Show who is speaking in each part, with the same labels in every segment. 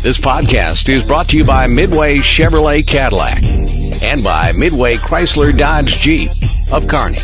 Speaker 1: This podcast is brought to you by Midway Chevrolet Cadillac and by Midway Chrysler Dodge Jeep of Kearney.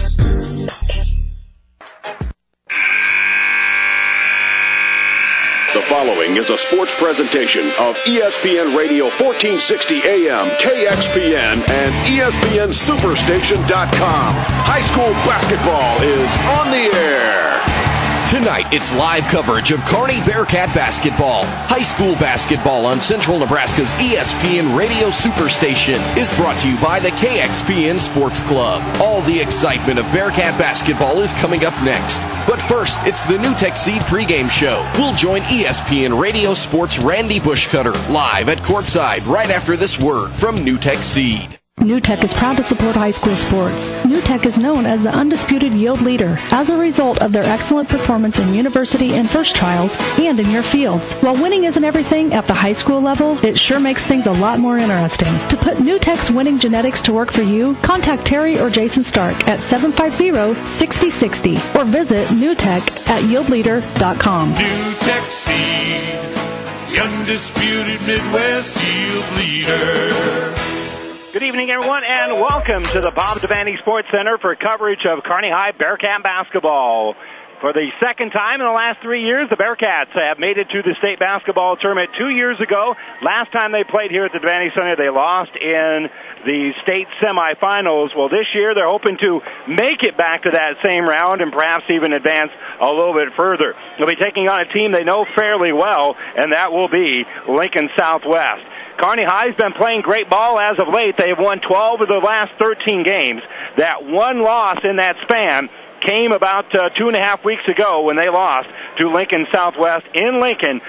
Speaker 2: The following is a sports presentation of ESPN Radio 1460 AM, KXPN, and ESPNSuperstation.com. High school basketball is on the air.
Speaker 3: Tonight, it's live coverage of Kearney Bearcat basketball. High school basketball on Central Nebraska's ESPN Radio Superstation is brought to you by the KXPN Sports Club. All the excitement of Bearcat basketball is coming up next. But first, it's the NewTek Seed pregame show. We'll join ESPN Radio Sports' Randy Bushcutter live at courtside right after this word from NewTek Seed.
Speaker 4: NewTek is proud to support high school sports. NewTek is known as the undisputed yield leader as a result of their excellent performance in university and first trials and in your fields. While winning isn't everything at the high school level, it sure makes things a lot more interesting. To put NewTek's winning genetics to work for you, contact Terry or Jason Stark at 750-6060 or visit newtek@yieldleader.com.
Speaker 5: NewTek Seed, the undisputed Midwest yield leader.
Speaker 6: Good evening, everyone, and welcome to the Bob Devaney Sports Center for coverage of Kearney High Bearcat basketball. For the second time in the last 3 years, the Bearcats have made it to the state basketball tournament 2 years ago. Last time they played here at the Devaney Center, they lost in the state semifinals. Well, this year they're hoping to make it back to that same round and perhaps even advance a little bit further. They'll be taking on a team they know fairly well, and that will be Lincoln Southwest. Kearney High's been playing great ball as of late. They've won 12 of the last 13 games. That one loss in that span came about 2.5 weeks ago when they lost to Lincoln Southwest in Lincoln,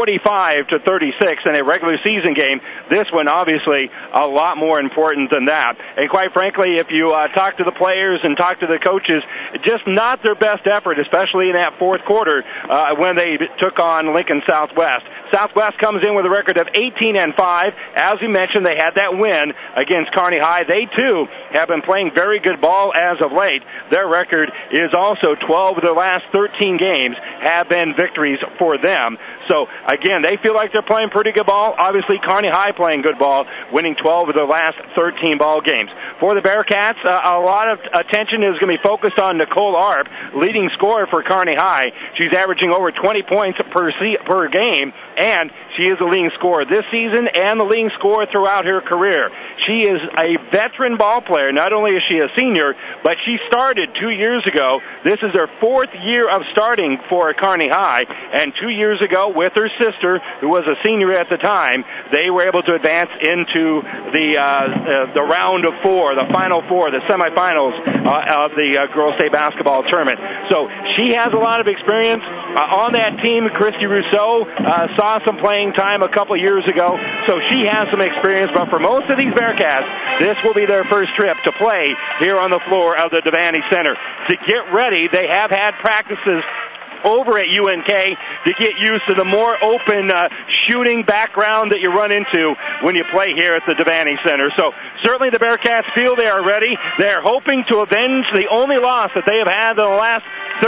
Speaker 6: 45-36 in a regular season game. This one obviously a lot more important than that. And quite frankly, if you talk to the players and talk to the coaches, just not their best effort, especially in that fourth quarter when they took on Lincoln Southwest. Southwest comes in with a record of 18-5. As we mentioned, they had that win against Kearney High. They, too, have been playing very good ball as of late. Their record is also 12 of their last 13 games have been victories for them. So, again, they feel like they're playing pretty good ball. Obviously, Kearney High playing good ball, winning 12 of their last 13 ball games. For the Bearcats, a lot of attention is going to be focused on Nicole Arp, leading scorer for Kearney High. She's averaging over 20 points per game, and she is the leading scorer this season and the leading scorer throughout her career. She is a veteran ball player. Not only is she a senior, but she started 2 years ago. This is her fourth year of starting for Kearney High, and 2 years ago, with her sister, who was a senior at the time, they were able to advance into the round of four, the final four, the semifinals of the girls' state basketball tournament. So she has a lot of experience on that team. Christy Rousseau saw some playing time a couple years ago, so she has some experience. But for most of these Bearcats, this will be their first trip to play here on the floor of the Devaney Center. To get ready, they have had practices over at UNK to get used to the more open shooting background that you run into when you play here at the Devaney Center. So certainly the Bearcats feel they are ready. They're hoping to avenge the only loss that they have had in the last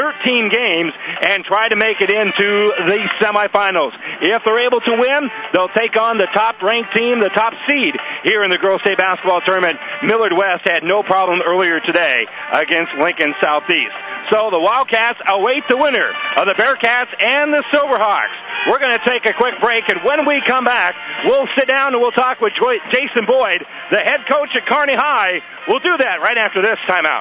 Speaker 6: 13 games and try to make it into the semifinals. If they're able to win, they'll take on the top-ranked team, the top seed here in the girls' state basketball tournament. Millard West had no problem earlier today against Lincoln Southeast. So the Wildcats await the winner of the Bearcats and the Silverhawks. We're going to take a quick break, and when we come back, we'll sit down and we'll talk with Jason Boyd, the head coach at Kearney High. We'll do that right after this timeout.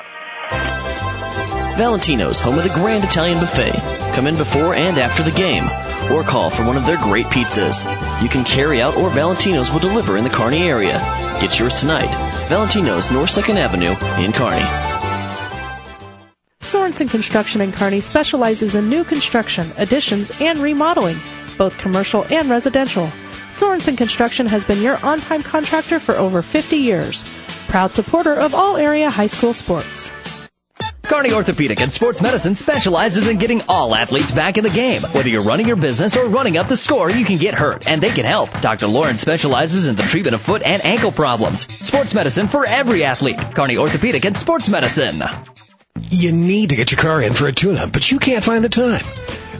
Speaker 7: Valentino's, home of the Grand Italian Buffet. Come in before and after the game, or call for one of their great pizzas. You can carry out, or Valentino's will deliver in the Kearney area. Get yours tonight. Valentino's, North 2nd Avenue in Kearney.
Speaker 8: Sorensen Construction in Kearney specializes in new construction, additions, and remodeling, both commercial and residential. Sorensen Construction has been your on-time contractor for over 50 years. Proud supporter of all area high school sports.
Speaker 9: Kearney Orthopedic and Sports Medicine specializes in getting all athletes back in the game. Whether you're running your business or running up the score, you can get hurt, and they can help. Dr. Lawrence specializes in the treatment of foot and ankle problems. Sports medicine for every athlete. Kearney Orthopedic and Sports Medicine.
Speaker 10: You need to get your car in for a tune-up, but you can't find the time.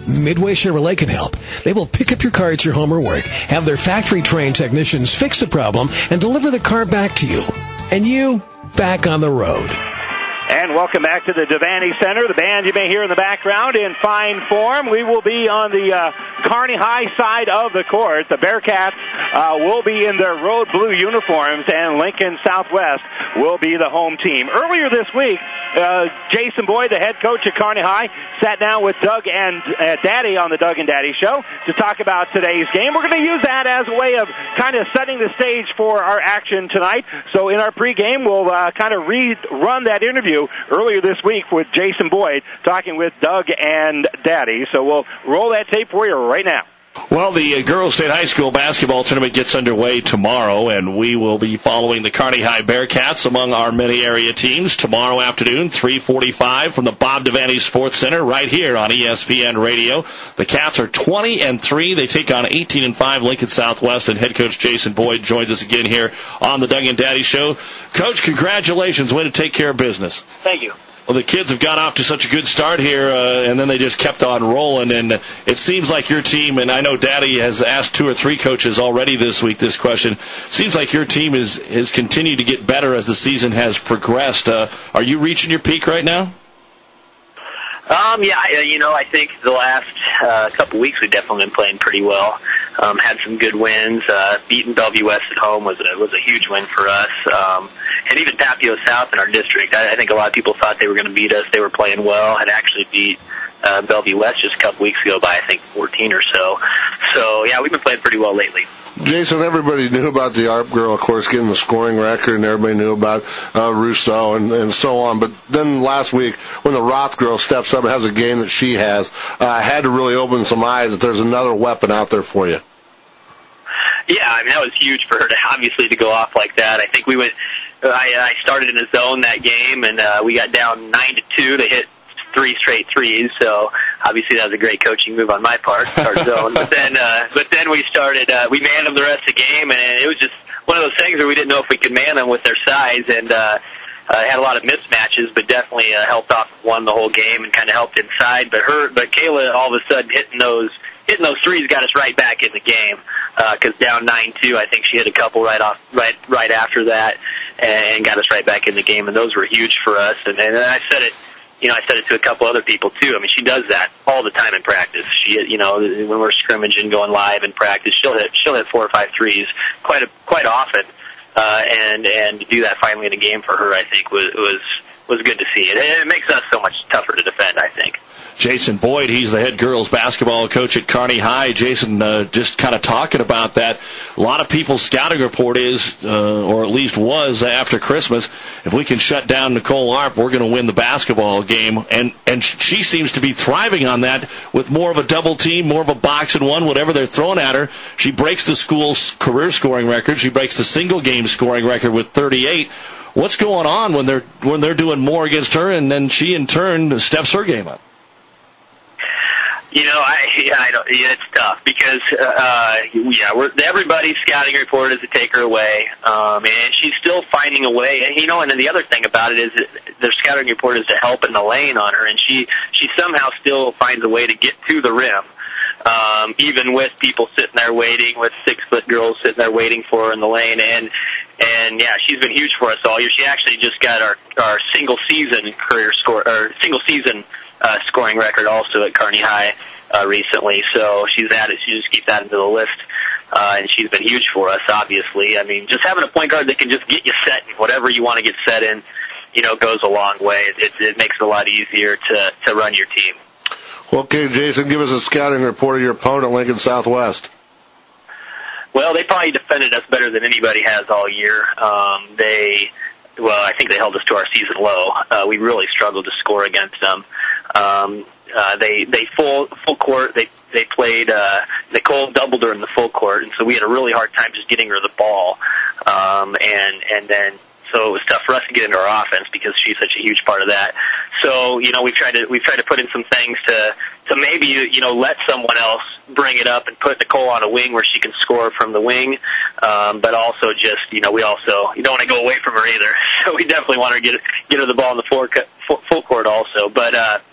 Speaker 10: Midway Chevrolet can help. They will pick up your car at your home or work, have their factory-trained technicians fix the problem, and deliver the car back to you. And you, back on the road.
Speaker 6: And welcome back to the Devaney Center. The band you may hear in the background in fine form. We will be on the Kearney High side of the court. The Bearcats will be in their road blue uniforms, and Lincoln Southwest will be the home team. Earlier this week, Jason Boyd, the head coach at Kearney High, sat down with Doug and Daddy on the Doug and Daddy Show to talk about today's game. We're going to use that as a way of kind of setting the stage for our action tonight. So in our pregame, we'll kind of rerun that interview earlier this week with Jason Boyd talking with Doug and Daddy. So we'll roll that tape for you right now.
Speaker 11: Well, the Girls State High School basketball tournament gets underway tomorrow, and we will be following the Kearney High Bearcats among our many area teams tomorrow afternoon, 3:45 from the Bob Devaney Sports Center right here on ESPN Radio. The Cats are 20-3. They take on 18-5 Lincoln Southwest, and head coach Jason Boyd joins us again here on the Doug and Daddy Show. Coach, congratulations. Way to take care of business.
Speaker 12: Thank you.
Speaker 11: Well, the kids have got off to such a good start here, and then they just kept on rolling. And it seems like your team, and I know Daddy has asked 2 or 3 coaches already this week this question, seems like your team has continued to get better as the season has progressed. Are you reaching your peak right now?
Speaker 12: Yeah, I think the last couple weeks we've definitely been playing pretty well. Had some good wins. Beating Bellevue West at home was a huge win for us. And even Tapio South in our district, I think a lot of people thought they were going to beat us. They were playing well, had actually beat Bellevue West just a couple weeks ago by, I think, 14 or so. So, yeah, we've been playing pretty well lately.
Speaker 13: Jason, everybody knew about the ARP girl, of course, getting the scoring record, and everybody knew about Rousseau and so on. But then last week, when the Roth girl steps up and has a game that she has, had to really open some eyes that there's another weapon out there for you.
Speaker 12: Yeah, I mean, that was huge for her to obviously to go off like that. I think we went. I started in a zone that game, and we got down 9-2 to hit 3 straight threes. So obviously that was a great coaching move on my part, start zone. But then we started. We manned them the rest of the game, and it was just one of those things where we didn't know if we could man them with their size, and had a lot of mismatches, but definitely helped off won the whole game and kind of helped inside. But Kayla all of a sudden hitting those threes got us right back in the game. Because down 9-2, I think she hit a couple right after that, and got us right back in the game, and those were huge for us. And I said it to a couple other people too. I mean, she does that all the time in practice. She, when we're scrimmaging, going live in practice, she'll hit 4 or 5 threes quite often, and to do that finally in a game for her, I think was good to see. It makes us so much tougher to defend, I think.
Speaker 11: Jason Boyd, he's the head girls basketball coach at Kearney High. Jason, just kind of talking about that, a lot of people's scouting report is, or at least was after Christmas, if we can shut down Nicole Arp, we're going to win the basketball game. And she seems to be thriving on that with more of a double team, more of a box and one, whatever they're throwing at her. She breaks the school's career scoring record. She breaks the single game scoring record with 38. What's going on when they're doing more against her, and then she in turn steps her game up?
Speaker 12: It's tough because, everybody's scouting report is to take her away, and she's still finding a way. And then the other thing about it is that their scouting report is to help in the lane on her, and she somehow still finds a way to get to the rim, even with people sitting there waiting, with 6-foot girls sitting there waiting for her in the lane, and yeah, she's been huge for us all year. She actually just got our single season scoring record also at Kearney High recently. So she just keeps adding to the list, and she's been huge for us. Obviously, I mean, just having a point guard that can just get you set in whatever you want to get set in, goes a long way. It makes it a lot easier to run your team.
Speaker 13: Okay, Jason, give us a scouting report of your opponent, Lincoln Southwest.
Speaker 12: Well, they probably defended us better than anybody has all year. I think they held us to our season low. We really struggled to score against them. They full court. They played. Nicole doubled her in the full court, and so we had a really hard time just getting her the ball. And then so it was tough for us to get into our offense because she's such a huge part of that. So we've tried to put in some things to maybe let someone else bring it up and put Nicole on a wing where she can score from the wing, but also just you don't want to go away from her either. So we definitely want to get her the ball in the full court also. But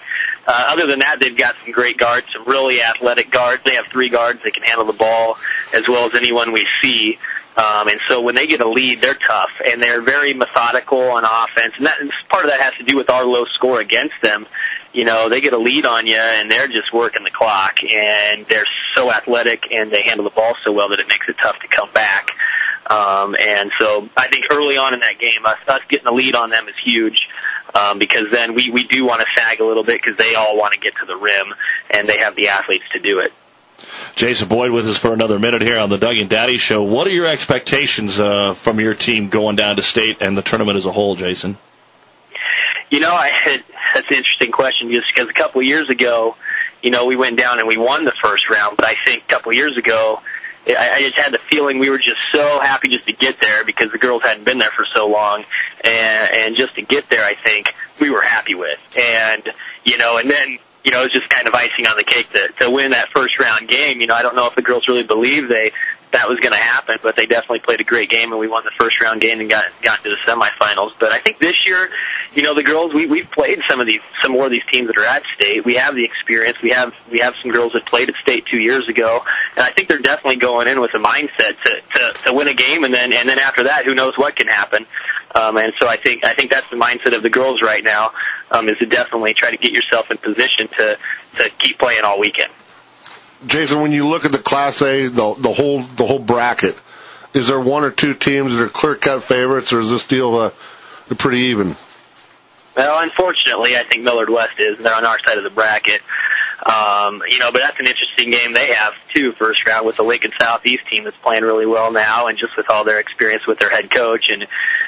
Speaker 12: Other than that, they've got some great guards, some really athletic guards. They have 3 guards that can handle the ball as well as anyone we see. And so when they get a lead, they're tough, and they're very methodical on offense. And part of that has to do with our low score against them. You know, they get a lead on you, and they're just working the clock, and they're so athletic, and they handle the ball so well that it makes it tough to come back. And so I think early on in that game, us getting a lead on them is huge, because then we do want to sag a little bit because they all want to get to the rim, and they have the athletes to do it.
Speaker 11: Jason Boyd with us for another minute here on the Doug and Daddy Show. What are your expectations from your team going down to state and the tournament as a whole, Jason?
Speaker 12: You know, that's an interesting question, just because a couple of years ago, you know, we went down and we won the first round, but I think a couple of years ago, I just had the feeling we were just so happy just to get there because the girls hadn't been there for so long, and just to get there, I think we were happy with. And, you know, and then, you know, it was just kind of icing on the cake to win that first round game. You know, I don't know if the girls really believed that was going to happen, but they definitely played a great game, and we won the first round game and got to the semifinals. But I think this year, you know, the girls, we've played some more of these teams that are at state. We have the experience. We have some girls that played at state 2 years ago, and I think they're definitely going in with a mindset to win a game, and then after that, who knows what can happen. And so I think that's the mindset of the girls right now, is to definitely try to get yourself in position to keep playing all weekend.
Speaker 13: Jason, when you look at the Class A, the whole bracket, is there 1 or 2 teams that are clear-cut favorites, or is this deal pretty even?
Speaker 12: Well, unfortunately, I think Millard West is, and they're on our side of the bracket. You know, but that's an interesting game they have, too, first round, with the Lincoln Southeast team that's playing really well now, and just with all their experience with their head coach and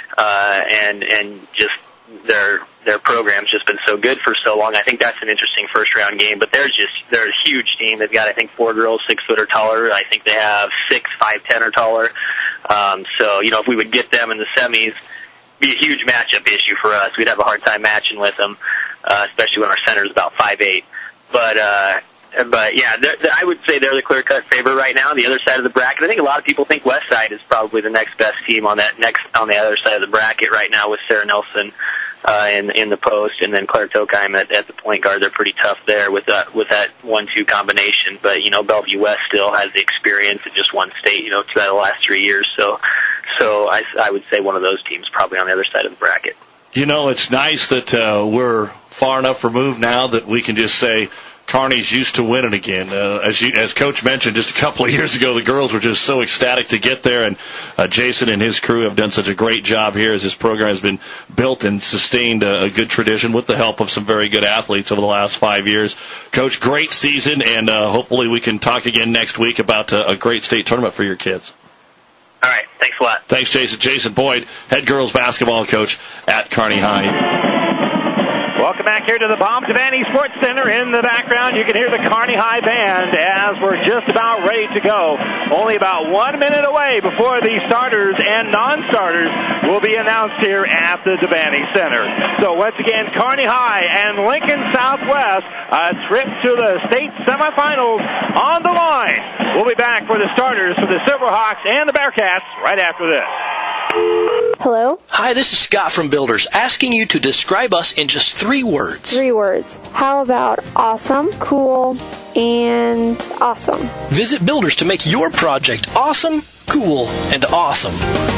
Speaker 12: just their program's just been so good for so long. I think that's an interesting first-round game, but they're a huge team. They've got, I think, 4 girls 6 foot or taller. I think they have 6 5'10" or taller. So, you know, if we would get them in the semis, it'd be a huge matchup issue for us. We'd have a hard time matching with them, especially when our center's about 5'8". But yeah, I would say they're the clear-cut favorite right now on the other side of the bracket. I think a lot of people think Westside is probably the next best team on the other side of the bracket right now, with Sarah Nelson in the post, and then Claire Tokheim at the point guard. They're pretty tough there with that 1-2 combination. But, you know, Bellevue West still has the experience and just won state, you know, 2 out of the last 3 years. So I would say one of those teams probably on the other side of the bracket.
Speaker 11: You know, it's nice that we're far enough removed now that we can just say Kearney's used to winning again. As Coach mentioned, just a couple of years ago, the girls were just so ecstatic to get there, and Jason and his crew have done such a great job here as this program has been built and sustained a good tradition with the help of some very good athletes over the last 5 years. Coach, great season, and hopefully we can talk again next week about a great state tournament for your kids.
Speaker 12: All right, thanks a lot.
Speaker 11: Thanks, Jason. Jason Boyd, head girls basketball coach at Kearney High.
Speaker 6: Welcome back here to the Bob Devaney Sports Center. In the background, you can hear the Kearney High Band as we're just about ready to go. Only about 1 minute away before the starters and non-starters will be announced here at the Devaney Center. So once again, Kearney High and Lincoln Southwest, a trip to the state semifinals on the line. We'll be back for the starters for the Silverhawks and the Bearcats right after this.
Speaker 14: Hello?
Speaker 15: Hi, this is Scott from Builders, asking you to describe us in just 3 words.
Speaker 14: 3 words. How about awesome, cool, and awesome?
Speaker 15: Visit Builders to make your project awesome, cool, and awesome.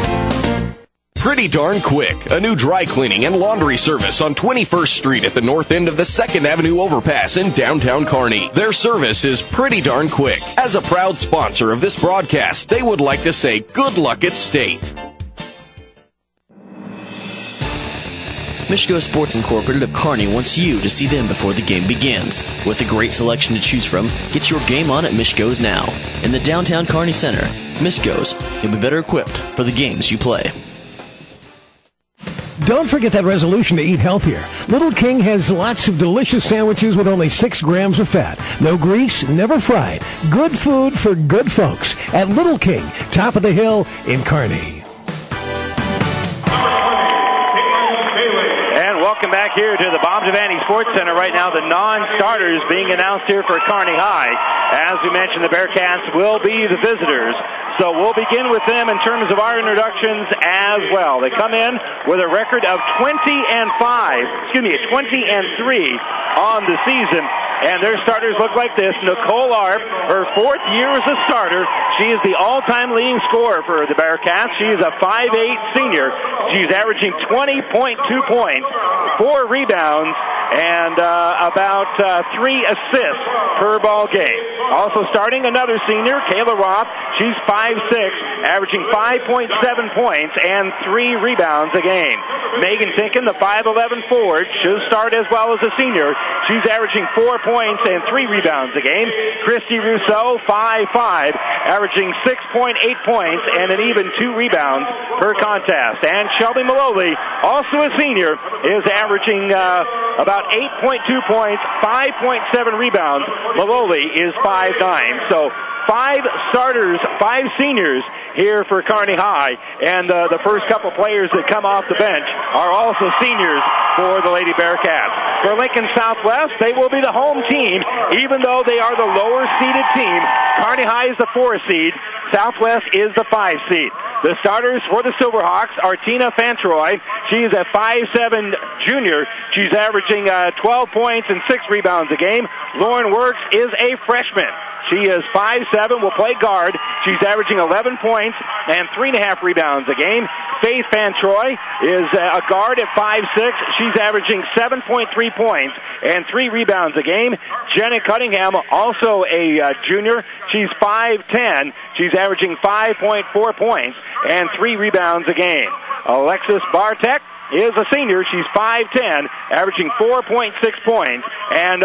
Speaker 3: Pretty Darn Quick, a new dry cleaning and laundry service on 21st Street at the north end of the 2nd Avenue overpass in downtown Kearney. Their service is pretty darn quick. As a proud sponsor of this broadcast, they would like to say good luck at state.
Speaker 7: Michigo Sports Incorporated of Kearney wants you to see them before the game begins. With a great selection to choose from, get your game on at Michigo's now. In the downtown Kearney Center, Michigo's, you'll be better equipped for the games you play.
Speaker 10: Don't forget that resolution to eat healthier. Little King has lots of delicious sandwiches with only 6 grams of fat. No grease, never fried. Good food for good folks at Little King, top of the hill in Kearney.
Speaker 6: And welcome back here to the Bob Devaney Sports Center. Right now, the non-starters being announced here for Kearney High. As we mentioned, the Bearcats will be the visitors. So we'll begin with them in terms of our introductions as well. They come in with a record of 20-3 on the season. And their starters look like this. Nicole Arp, her 4th year as a starter. She is the all-time leading scorer for the Bearcats. She is a 5'8" senior. She's averaging 20.2 points, 4 rebounds, and about 3 assists per ball game. Also starting another senior, Kayla Roth. She's 5'6", averaging 5.7 points and 3 rebounds a game. Megan Tinkin, the 5'11" forward, should start as well as a senior. She's averaging 4 points and 3 rebounds a game. Christy Rousseau, 5'5", averaging 6.8 points and an even 2 rebounds per contest. And Shelby Maloli, also a senior, is averaging about 8.2 points, 5.7 rebounds. Maloli is 5'9". So 5 starters, 5 seniors here for Kearney High, and the first couple players that come off the bench are also seniors for the Lady Bearcats. For Lincoln Southwest, they will be the home team, even though they are the lower-seeded team. Kearney High is the 4 seed. Southwest is the 5 seed. The starters for the Silverhawks are Tina Fantroy. She's a 5'7" junior. She's averaging 12 points and 6 rebounds a game. Lauren Works is a freshman. She is 5'7", will play guard. She's averaging 11 points and 3.5 rebounds a game. Faith Fantroy is a guard at 5'6". She's averaging 7.3 points and 3 rebounds a game. Jenna Cunningham, also a junior. She's 5'10". She's averaging 5.4 points and 3 rebounds a game. Alexis Bartek is a senior. She's 5'10", averaging 4.6 points and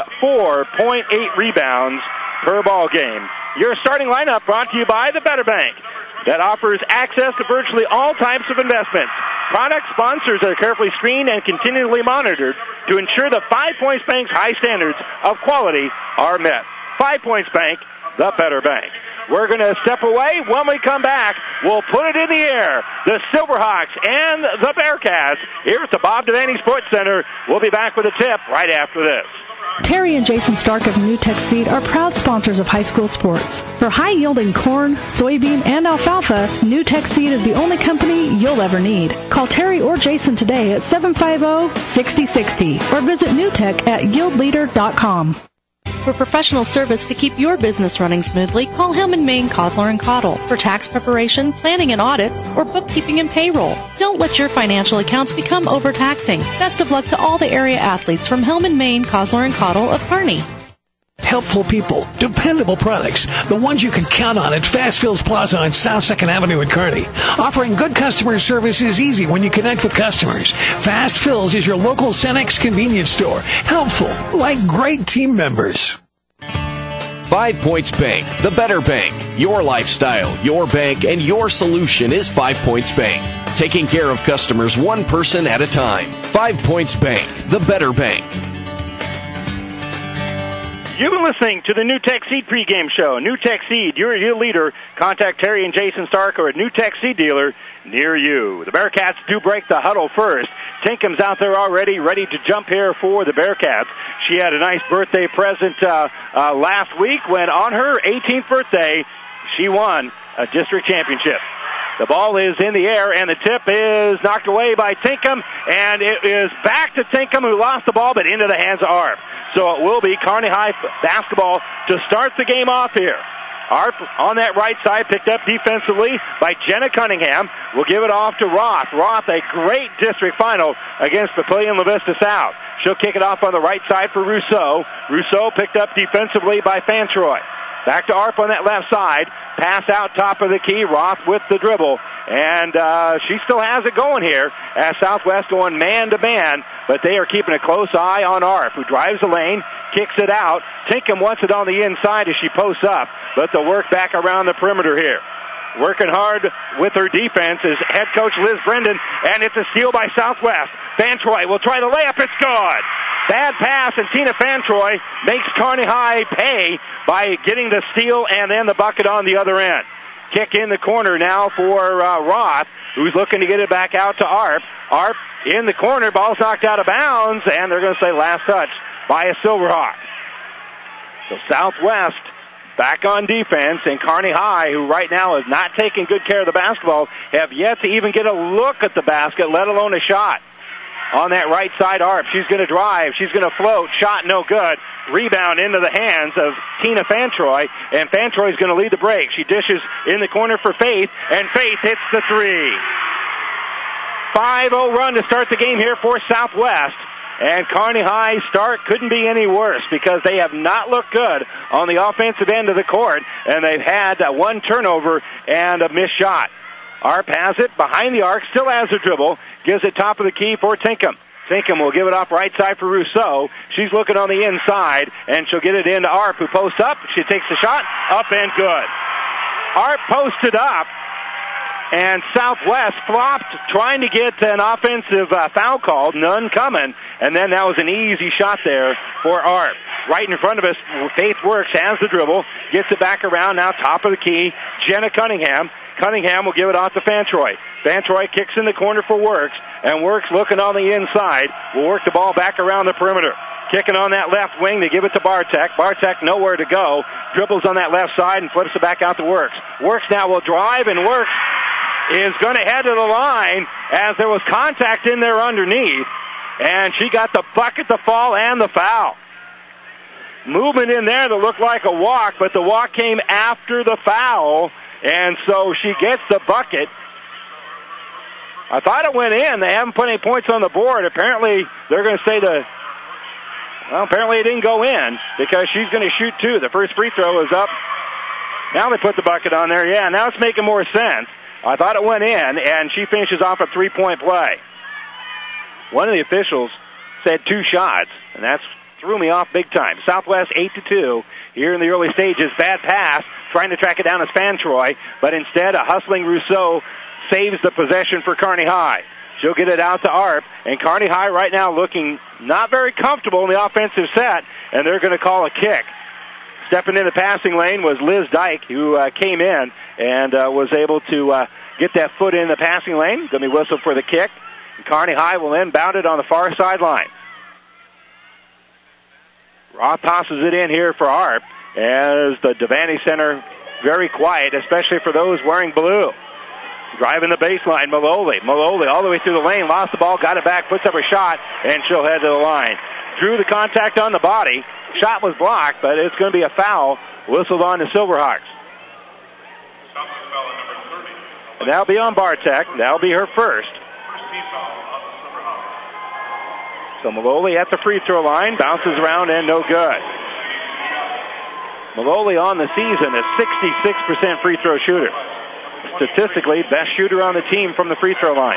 Speaker 6: 4.8 rebounds per ball game. Your starting lineup brought to you by the Better Bank, that offers access to virtually all types of investments. Product sponsors are carefully screened and continually monitored to ensure the 5 Points Bank's high standards of quality are met. 5 Points Bank, the Better Bank. We're going to step away. When we come back, we'll put it in the air. The Silverhawks and the Bearcats here at the Bob Devaney Sports Center. We'll be back with a tip right after this.
Speaker 4: Terry and Jason Stark of NewTek Seed are proud sponsors of high school sports. For high-yielding corn, soybean, and alfalfa, NewTek Seed is the only company you'll ever need. Call Terry or Jason today at 750-6060 or visit NewTek at yieldleader.com.
Speaker 8: For professional service to keep your business running smoothly, call Hillman, Maine, Cosler & Cottle. For tax preparation, planning and audits, or bookkeeping and payroll. Don't let your financial accounts become overtaxing. Best of luck to all the area athletes from Hillman, Maine, Cosler & Cottle of Kearney.
Speaker 10: Helpful people, dependable products, the ones you can count on at Fast Fills Plaza on South 2nd Avenue in Kearney. Offering good customer service is easy when you connect with customers. Fast Fills is your local Cenex convenience store. Helpful, like great team members.
Speaker 3: 5 Points Bank, the Better Bank. Your lifestyle, your bank, and your solution is 5 Points Bank. Taking care of customers one person at a time. 5 Points Bank, the Better Bank.
Speaker 6: You've been listening to the NewTek Seed pregame show. NewTek Seed, your leader. Contact Terry and Jason Stark or a NewTek Seed dealer near you. The Bearcats do break the huddle first. Tinkam's out there already, ready to jump here for the Bearcats. She had a nice birthday present last week when on her 18th birthday, she won a district championship. The ball is in the air, and the tip is knocked away by Tinkham, and it is back to Tinkham, who lost the ball, but into the hands of Arp. So it will be Kearney High basketball to start the game off here. Arp on that right side, picked up defensively by Jenna Cunningham. Will give it off to Roth. Roth, a great district final against Papillion La Vista South. She'll kick it off on the right side for Rousseau. Rousseau picked up defensively by Fantroy. Back to Arp on that left side. Pass out top of the key. Roth with the dribble. And she still has it going here as Southwest going man-to-man. But they are keeping a close eye on Arp, who drives the lane, kicks it out. Tinkham wants it on the inside as she posts up. But they'll work back around the perimeter here. Working hard with her defense is head coach Liz Brendan. And it's a steal by Southwest. Fantroy will try the layup. It's good. Bad pass, and Tina Fantroy makes Kearney High pay by getting the steal and then the bucket on the other end. Kick in the corner now for Roth, who's looking to get it back out to Arp. Arp in the corner, ball's knocked out of bounds, and they're going to say last touch by a Silverhawk. So Southwest back on defense, and Kearney High, who right now is not taking good care of the basketball, have yet to even get a look at the basket, let alone a shot. on that right side. Arp, she's going to drive. She's going to float. Shot no good. Rebound into the hands of Tina Fantroy, and Fantroy's going to lead the break. She dishes in the corner for Faith, and Faith hits the three. 5-0 run to start the game here for Southwest. And Kearney High start couldn't be any worse because they have not looked good on the offensive end of the court, and they've had one turnover and a missed shot. Arp has it behind the arc, still has the dribble, gives it top of the key for Tinkham. Tinkham will give it off right side for Rousseau. She's looking on the inside, and she'll get it into Arp, who posts up. She takes the shot, up and good. Arp posted up, and Southwest flopped, trying to get an offensive foul called, none coming, and then that was an easy shot there for Arp. Right in front of us, Faith Works has the dribble, gets it back around, now top of the key, Jenna Cunningham. Cunningham will give it off to Fantroy. Fantroy kicks in the corner for Works, and Works looking on the inside will work the ball back around the perimeter. Kicking on that left wing, they give it to Bartek. Bartek nowhere to go, dribbles on that left side and flips it back out to Works. Works now will drive, and Works is going to head to the line as there was contact in there underneath, and she got the bucket, the fall, and the foul. Movement in there that looked like a walk, but the walk came after the foul, and so she gets the bucket. I thought it went in. They haven't put any points on the board. Apparently, they're going to say apparently it didn't go in because she's going to shoot two. The first free throw is up. Now they put the bucket on there. Yeah, now it's making more sense. I thought it went in, and she finishes off a three-point play. One of the officials said two shots, and that threw me off big time. Southwest 8-2 here in the early stages. Bad pass, trying to track it down as Fantroy, but instead a hustling Rousseau saves the possession for Kearney High. She'll get it out to Arp, and Kearney High right now looking not very comfortable in the offensive set, and they're going to call a kick. Stepping in the passing lane was Liz Dyke, who came in and was able to get that foot in the passing lane. Going to be whistled for the kick. And Kearney High will inbound it on the far sideline. Roth tosses it in here for Arp as the Devaney Center very quiet, especially for those wearing blue. Driving the baseline, Maloli all the way through the lane, lost the ball, got it back, puts up a shot, and she'll head to the line. Drew the contact on the body. Shot was blocked, but it's going to be a foul whistled on the Silverhawks. And that'll be on Bartek. That'll be her first. So Maloli at the free throw line, bounces around and no good. Maloli on the season is 66% free throw shooter. Statistically, best shooter on the team from the free throw line.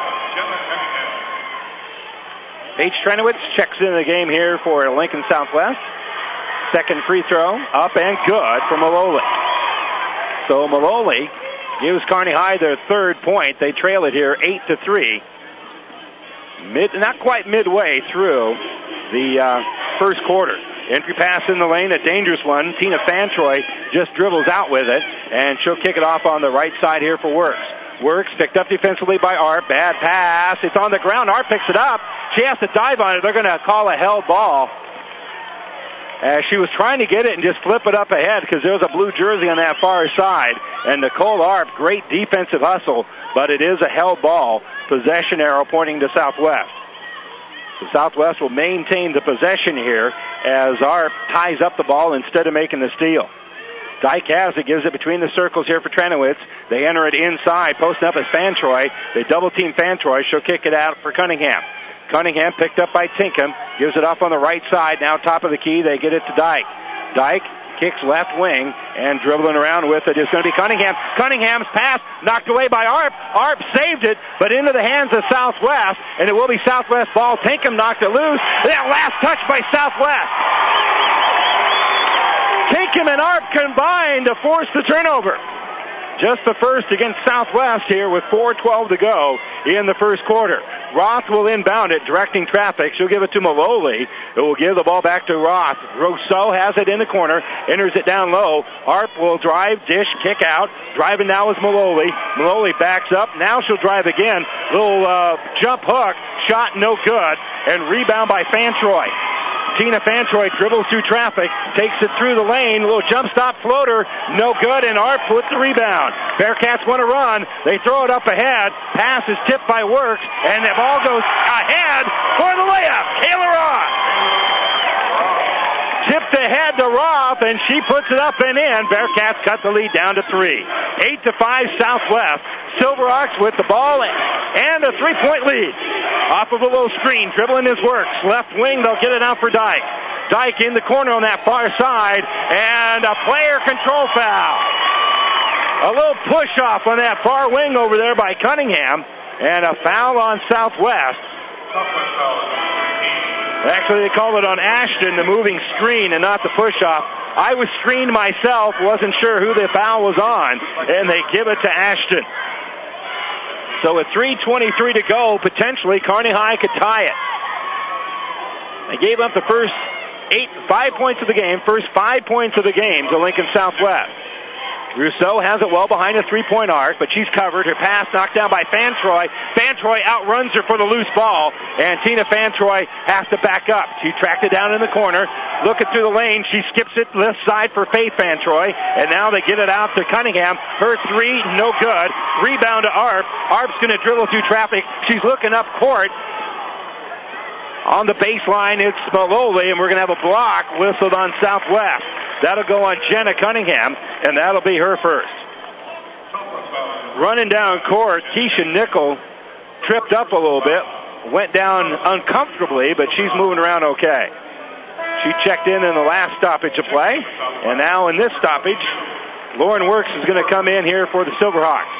Speaker 6: Paige Trenowitz checks into the game here for Lincoln Southwest. Second free throw, up and good for Maloli. So Maloli gives Kearney High their third point. They trail it here 8-3. Not quite midway through the first quarter. Entry pass in the lane, a dangerous one. Tina Fantroy just dribbles out with it, and she'll kick it off on the right side here for Works. Works picked up defensively by Arp. Bad pass. It's on the ground. Arp picks it up. She has to dive on it. They're going to call a held ball. As she was trying to get it and just flip it up ahead because there was a blue jersey on that far side. And Nicole Arp, great defensive hustle, but it is a held ball. Possession arrow pointing to Southwest. So Southwest will maintain the possession here as Arp ties up the ball instead of making the steal. Dyke has it, gives it between the circles here for Trenowitz. They enter it inside, posting up as Fantroy. They double-team Fantroy. She'll kick it out for Cunningham. Cunningham picked up by Tinkham, gives it off on the right side. Now top of the key, they get it to Dyke. Dyke kicks left wing, and dribbling around with it is going to be Cunningham. Cunningham's pass knocked away by Arp. Arp saved it, but into the hands of Southwest, and it will be Southwest ball. Tinkham knocked it loose. That last touch by Southwest. Tinkham and Arp combined to force the turnover. Just the first against Southwest here with 4:12 to go in the first quarter. Roth will inbound it, directing traffic. She'll give it to Maloli, who will give the ball back to Roth. Rousseau has it in the corner, enters it down low. Arp will drive, dish, kick out. Driving now is Maloli. Maloli backs up. Now she'll drive again. Little jump hook, shot no good, and rebound by Fantroy. Tina Fantroy dribbles through traffic, takes it through the lane, little jump stop floater, no good, and Arp with the rebound. Bearcats want to run. They throw it up ahead. Pass is tipped by Works, and the ball goes ahead for the layup. Kayla Roth. Tipped ahead to Roth, and she puts it up and in. Bearcats cut the lead down to 3. 8-5 Southwest. Silverhawks with the ball and a 3-point lead. Off of a little screen, dribbling his Works. Left wing, they'll get it out for Dyke. Dyke in the corner on that far side, and a player control foul. A little push-off on that far wing over there by Cunningham, and a foul on Southwest. Actually, they called it on Ashton, the moving screen, and not the push-off. I was screened myself, wasn't sure who the foul was on, and they give it to Ashton. So with 3:23 to go, potentially Kearney High could tie it. They gave up the first 5 points of the game, first 5 points of the game to Lincoln Southwest. Rousseau has it well behind a three-point arc, but she's covered. Her pass knocked down by Fantroy. Fantroy outruns her for the loose ball, and Tina Fantroy has to back up. She tracked it down in the corner, looking through the lane. She skips it left side for Faith Fantroy, and now they get it out to Cunningham. Her three, no good. Rebound to Arp. Arp's going to dribble through traffic. She's looking up court. On the baseline, it's Maloli, and we're going to have a block whistled on Southwest. That'll go on Jenna Cunningham, and that'll be her first. Running down court, Keisha Nickel tripped up a little bit, went down uncomfortably, but she's moving around okay. She checked in the last stoppage of play, and now in this stoppage, Lauren Works is going to come in here for the Silverhawks.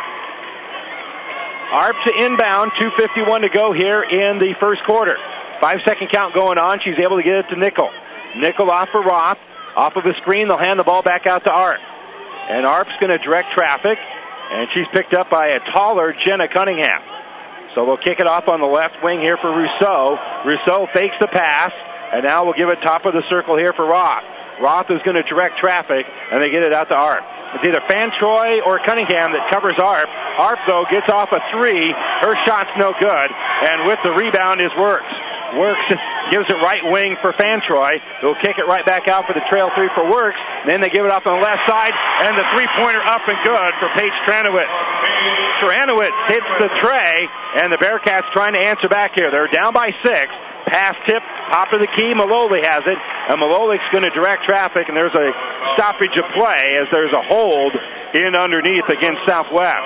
Speaker 6: Arp to inbound, 2:51 to go here in the first quarter. 5-second count going on. She's able to get it to Nickel. Nickel off for Roth. Off of a screen, they'll hand the ball back out to Arp. And Arp's going to direct traffic, and she's picked up by a taller Jenna Cunningham. So they'll kick it off on the left wing here for Rousseau. Rousseau fakes the pass, and now we'll give it top of the circle here for Roth. Roth is going to direct traffic, and they get it out to Arp. It's either Fantroy or Cunningham that covers Arp. Arp, though, gets off a three. Her shot's no good, and with the rebound is Works. Works gives it right wing for Fantroy. They'll kick it right back out for the trail three for Works. Then they give it off on the left side, and the three-pointer up and good for Paige Tranowitz. Tranowitz hits the tray, and the Bearcats trying to answer back here. They're down by 6. Pass tip, top of the key, Maloli has it, and Malolik's going to direct traffic, and there's a stoppage of play as there's a hold in underneath against Southwest.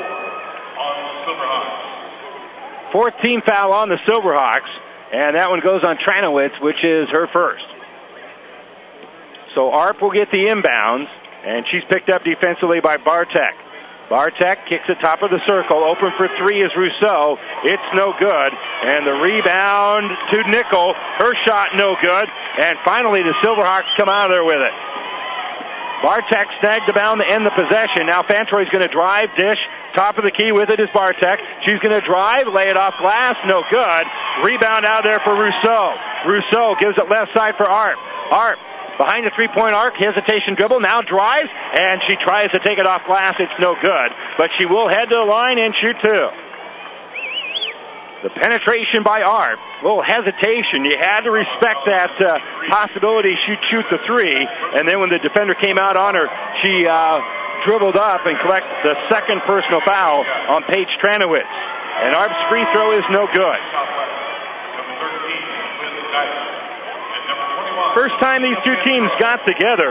Speaker 6: 14th foul on the Silverhawks, and that one goes on Tranowitz, which is her first. So Arp will get the inbounds, and she's picked up defensively by Bartek. Bartek kicks it top of the circle. Open for three is Rousseau. It's no good. And the rebound to Nickel. Her shot no good. And finally the Silverhawks come out of there with it. Bartek snagged the bound to end the possession. Now Fantroy's going to drive, dish. Top of the key with it is Bartek. She's going to drive, lay it off glass. No good. Rebound out there for Rousseau. Rousseau gives it left side for Arp. Arp. Behind the three-point arc, hesitation dribble, now drives, and she tries to take it off glass. It's no good, but she will head to the line and shoot two. The penetration by Arp, a little hesitation. You had to respect that possibility she'd shoot the three, and then when the defender came out on her, she dribbled up and collected the second personal foul on Paige Tranowitz. And Arp's free throw is no good. First time these two teams got together.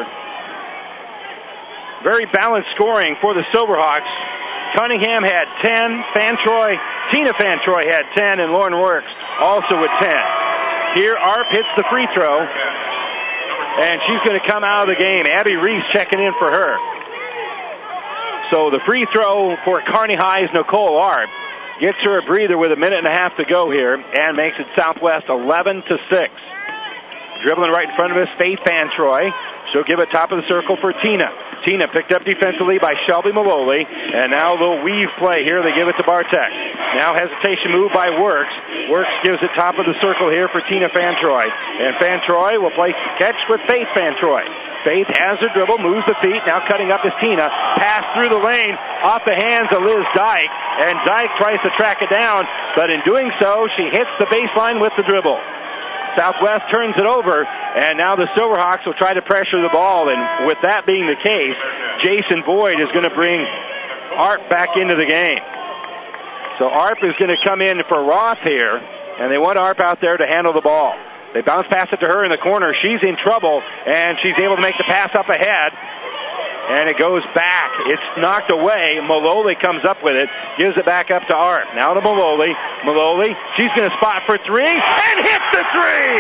Speaker 6: Very balanced scoring for the Silverhawks. Cunningham had 10. Tina Fantroy had 10, and Lauren Works also with 10. Here, Arp hits the free throw, and she's going to come out of the game. Abby Reese checking in for her. So the free throw for Kearney High's Nicole Arp gets her a breather with a minute and a half to go here, and makes it Southwest 11-6. Dribbling right in front of us, Faith Fantroy. She'll give it top of the circle for Tina. Tina picked up defensively by Shelby Maloli. And now a little weave play here. They give it to Bartek. Now hesitation move by Works. Works gives it top of the circle here for Tina Fantroy. And Fantroy will play catch with Faith Fantroy. Faith has her dribble, moves the feet. Now cutting up is Tina. Pass through the lane, off the hands of Liz Dyke. And Dyke tries to track it down. But in doing so, she hits the baseline with the dribble. Southwest turns it over, and now the Silverhawks will try to pressure the ball. And with that being the case, Jason Boyd is going to bring Arp back into the game. So Arp is going to come in for Roth here, and they want Arp out there to handle the ball. They bounce pass it to her in the corner. She's in trouble, and she's able to make the pass up ahead. And it goes back. It's knocked away. Maloli comes up with it, gives it back up to Arp. Now to Maloli. Maloli, she's going to spot for three, and hits the three!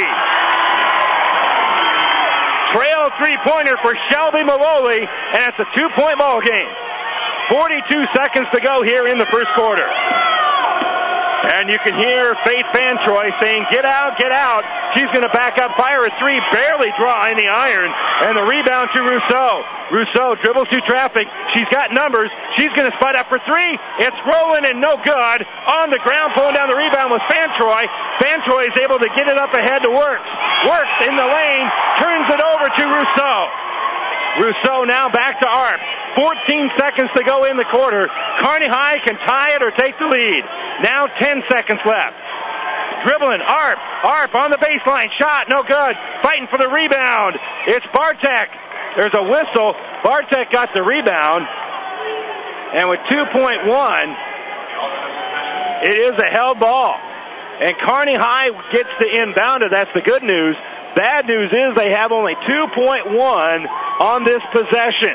Speaker 6: Trail three-pointer for Shelby Maloli, and it's a 2-point ball game. 42 seconds to go here in the first quarter. And you can hear Faith Fantroy saying, get out, get out. She's going to back up, fire a three, barely draw in the iron, and the rebound to Rousseau. Rousseau dribbles through traffic. She's got numbers. She's going to spot up for three. It's rolling and no good. On the ground, pulling down the rebound was Fantroy. Fantroy is able to get it up ahead to Works. Works in the lane, turns it over to Rousseau. Rousseau now back to Arp. 14 seconds to go in the quarter. Kearney High can tie it or take the lead. Now 10 seconds left. Dribbling, Arp. Arp on the baseline. Shot, no good. Fighting for the rebound. It's Bartek. There's a whistle. Bartek got the rebound. And with 2.1, it is a held ball. And Kearney High gets the inbound. That's the good news. Bad news is they have only 2.1 on this possession.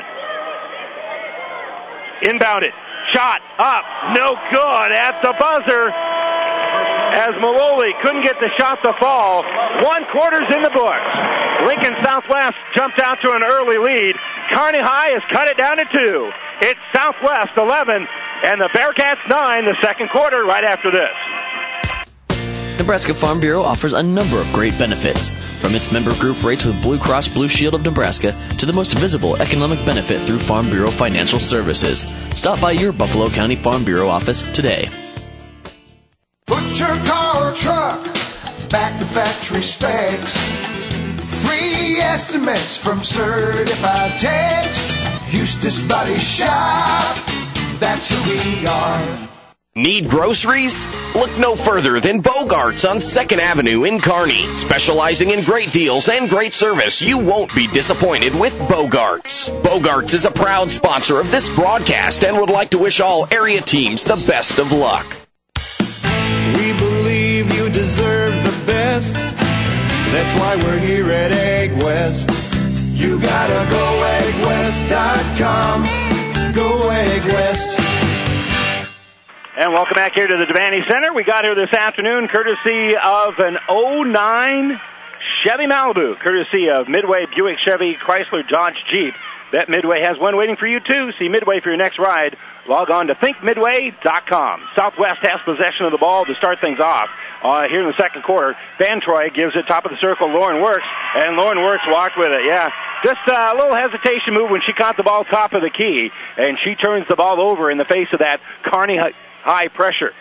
Speaker 6: Inbounded. Shot up. No good at the buzzer. As Maloli couldn't get the shot to fall. 1 quarter's in the books. Lincoln Southwest jumped out to an early lead. Kearney High has cut it down to 2. It's Southwest 11 and the Bearcats 9 the second quarter right after this.
Speaker 7: Nebraska Farm Bureau offers a number of great benefits, from its member group rates with Blue Cross Blue Shield of Nebraska to the most visible economic benefit through Farm Bureau Financial Services. Stop by your Buffalo County Farm Bureau office today.
Speaker 16: Put your car or truck back to factory specs. Free estimates from certified techs. Eustace Body Shop, that's who we are.
Speaker 3: Need groceries? Look no further than Bogarts on 2nd Avenue in Kearney. Specializing in great deals and great service, you won't be disappointed with Bogarts. Bogarts is a proud sponsor of this broadcast and would like to wish all area teams the best of luck.
Speaker 16: We believe you deserve the best. That's why we're here at Egg West. You gotta go eggwest.com. Go Egg West.
Speaker 6: And welcome back here to the Devaney Center. We got here this afternoon courtesy of an 09 Chevy Malibu, courtesy of Midway Buick Chevy Chrysler Dodge Jeep. Bet Midway has one waiting for you, too. See Midway for your next ride. Log on to thinkmidway.com. Southwest has possession of the ball to start things off. Here in the second quarter, Fantroy gives it top of the circle, Lauren Works, and Lauren Works walked with it, yeah. Just a little hesitation move when she caught the ball top of the key, and she turns the ball over in the face of that Kearney High pressure.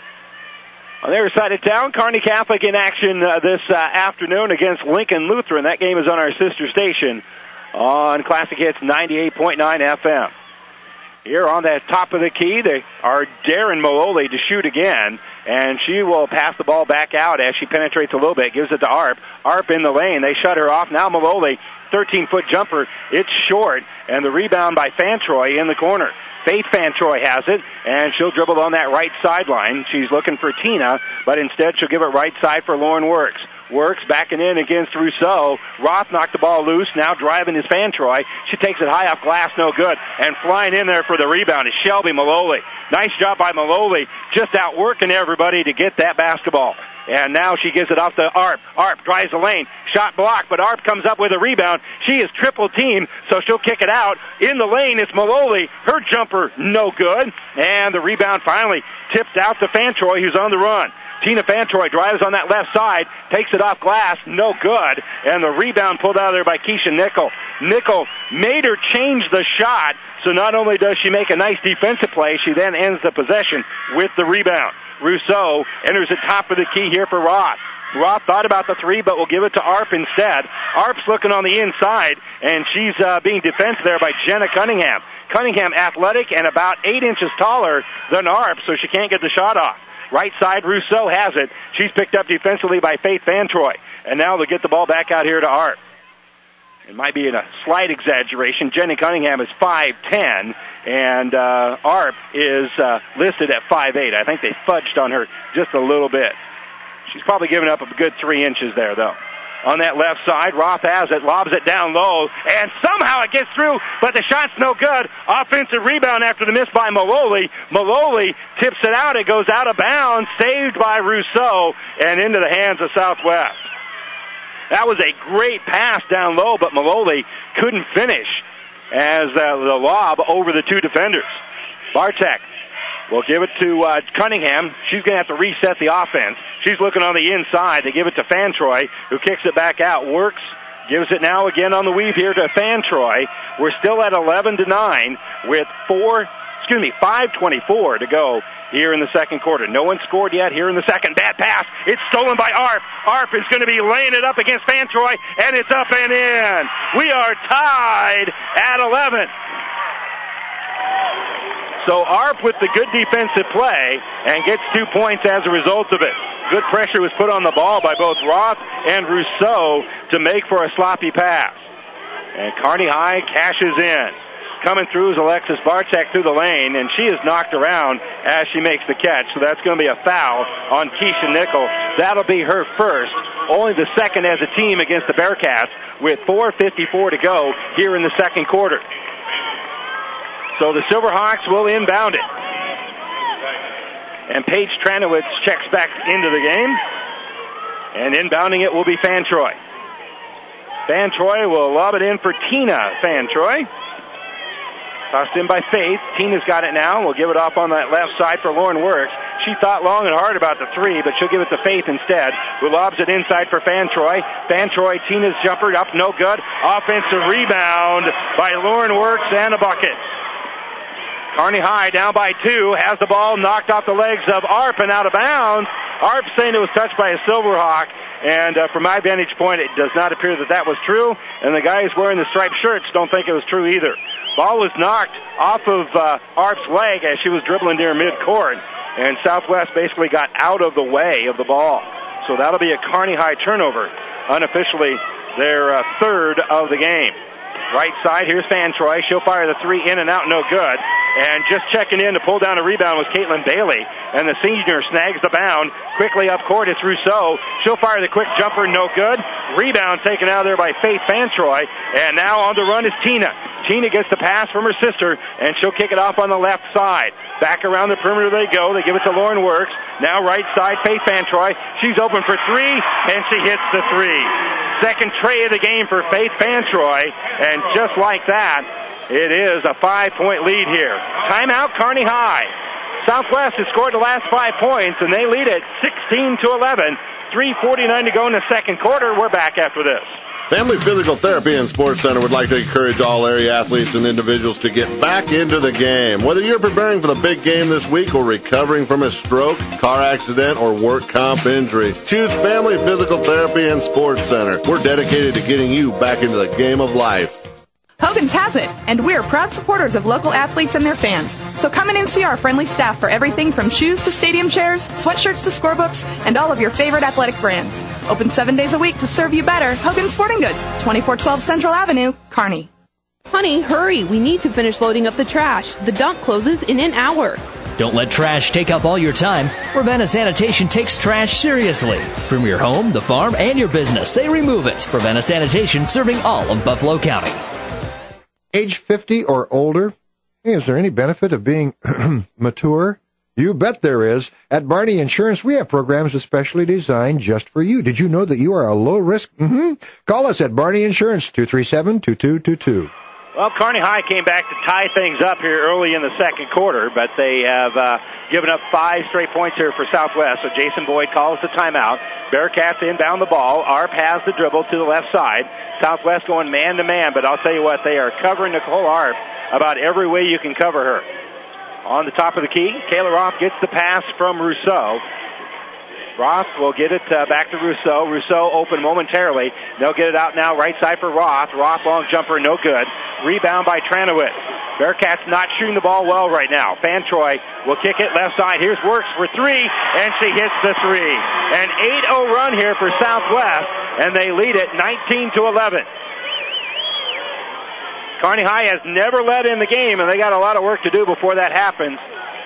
Speaker 6: On the other side of town, Kearney Catholic in action this afternoon against Lincoln Lutheran. That game is on our sister station on Classic Hits 98.9 FM. Here on that top of the key, they are Darren Maloli to shoot again, and she will pass the ball back out as she penetrates a little bit, gives it to Arp. Arp in the lane. They shut her off. Now Maloli, 13-foot jumper. It's short, and the rebound by Fantroy in the corner. Faith Fantroy has it, and she'll dribble on that right sideline. She's looking for Tina, but instead she'll give it right side for Lauren Works. Works backing in against Rousseau. Roth knocked the ball loose. Now driving is Fantroy. She takes it high off glass, no good. And flying in there for the rebound is Shelby Maloli. Nice job by Maloli, just outworking everybody to get that basketball. And now she gives it off to Arp. Arp drives the lane. Shot blocked, but Arp comes up with a rebound. She is triple teamed, so she'll kick it out. In the lane, it's Maloli. Her jumper, no good. And the rebound finally tipped out to Fantroy, who's on the run. Tina Fantroy drives on that left side, takes it off glass, no good. And the rebound pulled out of there by Keisha Nickel. Nickel made her change the shot, so not only does she make a nice defensive play, she then ends the possession with the rebound. Rousseau enters the top of the key here for Roth. Roth thought about the three, but will give it to Arp instead. Arp's looking on the inside, and she's being defensed there by Jenna Cunningham. Cunningham athletic and about 8 inches taller than Arp, so she can't get the shot off. Right side, Rousseau has it. She's picked up defensively by Faith Vantroy. And now they'll get the ball back out here to Arp. It might be in a slight exaggeration. Jenny Cunningham is 5'10", and Arp is listed at 5'8". I think they fudged on her just a little bit. She's probably given up a good 3 inches there, though. On that left side, Roth has it, lobs it down low, and somehow it gets through, but the shot's no good. Offensive rebound after the miss by Maloli. Maloli tips it out. It goes out of bounds, saved by Rousseau, and into the hands of Southwest. That was a great pass down low, but Maloli couldn't finish as the lob over the two defenders. Bartek will give it to Cunningham. She's going to have to reset the offense. She's looking on the inside. They give it to Fantroy, who kicks it back out. Works, gives it now again on the weave here to Fantroy. We're still at 11-9 with 5:24 to go here in the second quarter. No one scored yet here in the second. Bad pass. It's stolen by Arp. Arp is going to be laying it up against Fantroy, and it's up and in. We are tied at 11. So Arp with the good defensive play and gets 2 points as a result of it. Good pressure was put on the ball by both Roth and Rousseau to make for a sloppy pass. And Kearney High cashes in. Coming through is Alexis Bartek through the lane, and she is knocked around as she makes the catch. So that's going to be a foul on Keisha Nickel. That'll be her first, only the second as a team against the Bearcats with 4:54 to go here in the second quarter. So the Silverhawks will inbound it. And Paige Tranowitz checks back into the game. And inbounding it will be Fantroy. Fantroy will lob it in for Tina Fantroy. Tossed in by Faith. Tina's got it now. We'll give it off on that left side for Lauren Works. She thought long and hard about the three, but she'll give it to Faith instead, who lobs it inside for Fantroy. Fantroy, Tina's jumper up, no good. Offensive rebound by Lauren Works and a bucket. Kearney High down by 2, has the ball knocked off the legs of Arp and out of bounds. Arp saying it was touched by a Silverhawk, and from my vantage point, it does not appear that that was true, and the guys wearing the striped shirts don't think it was true either. Ball was knocked off of Arp's leg as she was dribbling near midcourt, and Southwest basically got out of the way of the ball. So that'll be a Kearney High turnover, unofficially their third of the game. Right side, here's Fantroy. She'll fire the three in and out, no good. And just checking in to pull down a rebound was Caitlin Bailey. And the senior snags the bound. Quickly up court, it's Rousseau. She'll fire the quick jumper, no good. Rebound taken out of there by Faith Fantroy. And now on the run is Tina. Tina gets the pass from her sister, and she'll kick it off on the left side. Back around the perimeter they go. They give it to Lauren Works. Now right side, Faith Fantroy. She's open for three, and she hits the three. Second tray of the game for Faith Fantroy, and just like that, it is a 5-point lead here. Timeout, Kearney High. Southwest has scored the last 5 points, and they lead it 16-11. 3:49 to go in the second quarter. We're back after this.
Speaker 13: Family Physical Therapy and Sports Center would like to encourage all area athletes and individuals to get back into the game. Whether you're preparing for the big game this week or recovering from a stroke, car accident, or work comp injury, choose Family Physical Therapy and Sports Center. We're dedicated to getting you back into the game of life.
Speaker 17: Hogan's has it, and we're proud supporters of local athletes and their fans. So come in and see our friendly staff for everything from shoes to stadium chairs, sweatshirts to scorebooks, and all of your favorite athletic brands. Open 7 days a week to serve you better. Hogan's Sporting Goods, 2412 Central Avenue, Kearney.
Speaker 18: Honey, hurry. We need to finish loading up the trash. The dump closes in an hour.
Speaker 9: Don't let trash take up all your time. Ravenna Sanitation takes trash seriously. From your home, the farm, and your business, they remove it. Ravenna Sanitation, serving all of Buffalo County.
Speaker 19: Age 50 or older? Hey, is there any benefit of being mature? You bet there is. At Barney Insurance, we have programs especially designed just for you. Did you know that you are a low risk? Call us at Barney Insurance, 237-2222.
Speaker 6: Well, Kearney High came back to tie things up here early in the second quarter, but they have given up 5 straight points here for Southwest. So Jason Boyd calls the timeout. Bearcats inbound the ball. Arp has the dribble to the left side. Southwest going man-to-man, but I'll tell you what, they are covering Nicole Arp about every way you can cover her. On the top of the key, Kayla Roth gets the pass from Rousseau. Roth will get it back to Rousseau. Rousseau open momentarily. They'll get it out now right side for Roth. Roth long jumper, no good. Rebound by Tranowitz. Bearcats not shooting the ball well right now. Fantroy will kick it left side. Here's Works for three, and she hits the three. An 8-0 run here for Southwest, and they lead it 19-11. Kearney High has never led in the game, and they got a lot of work to do before that happens.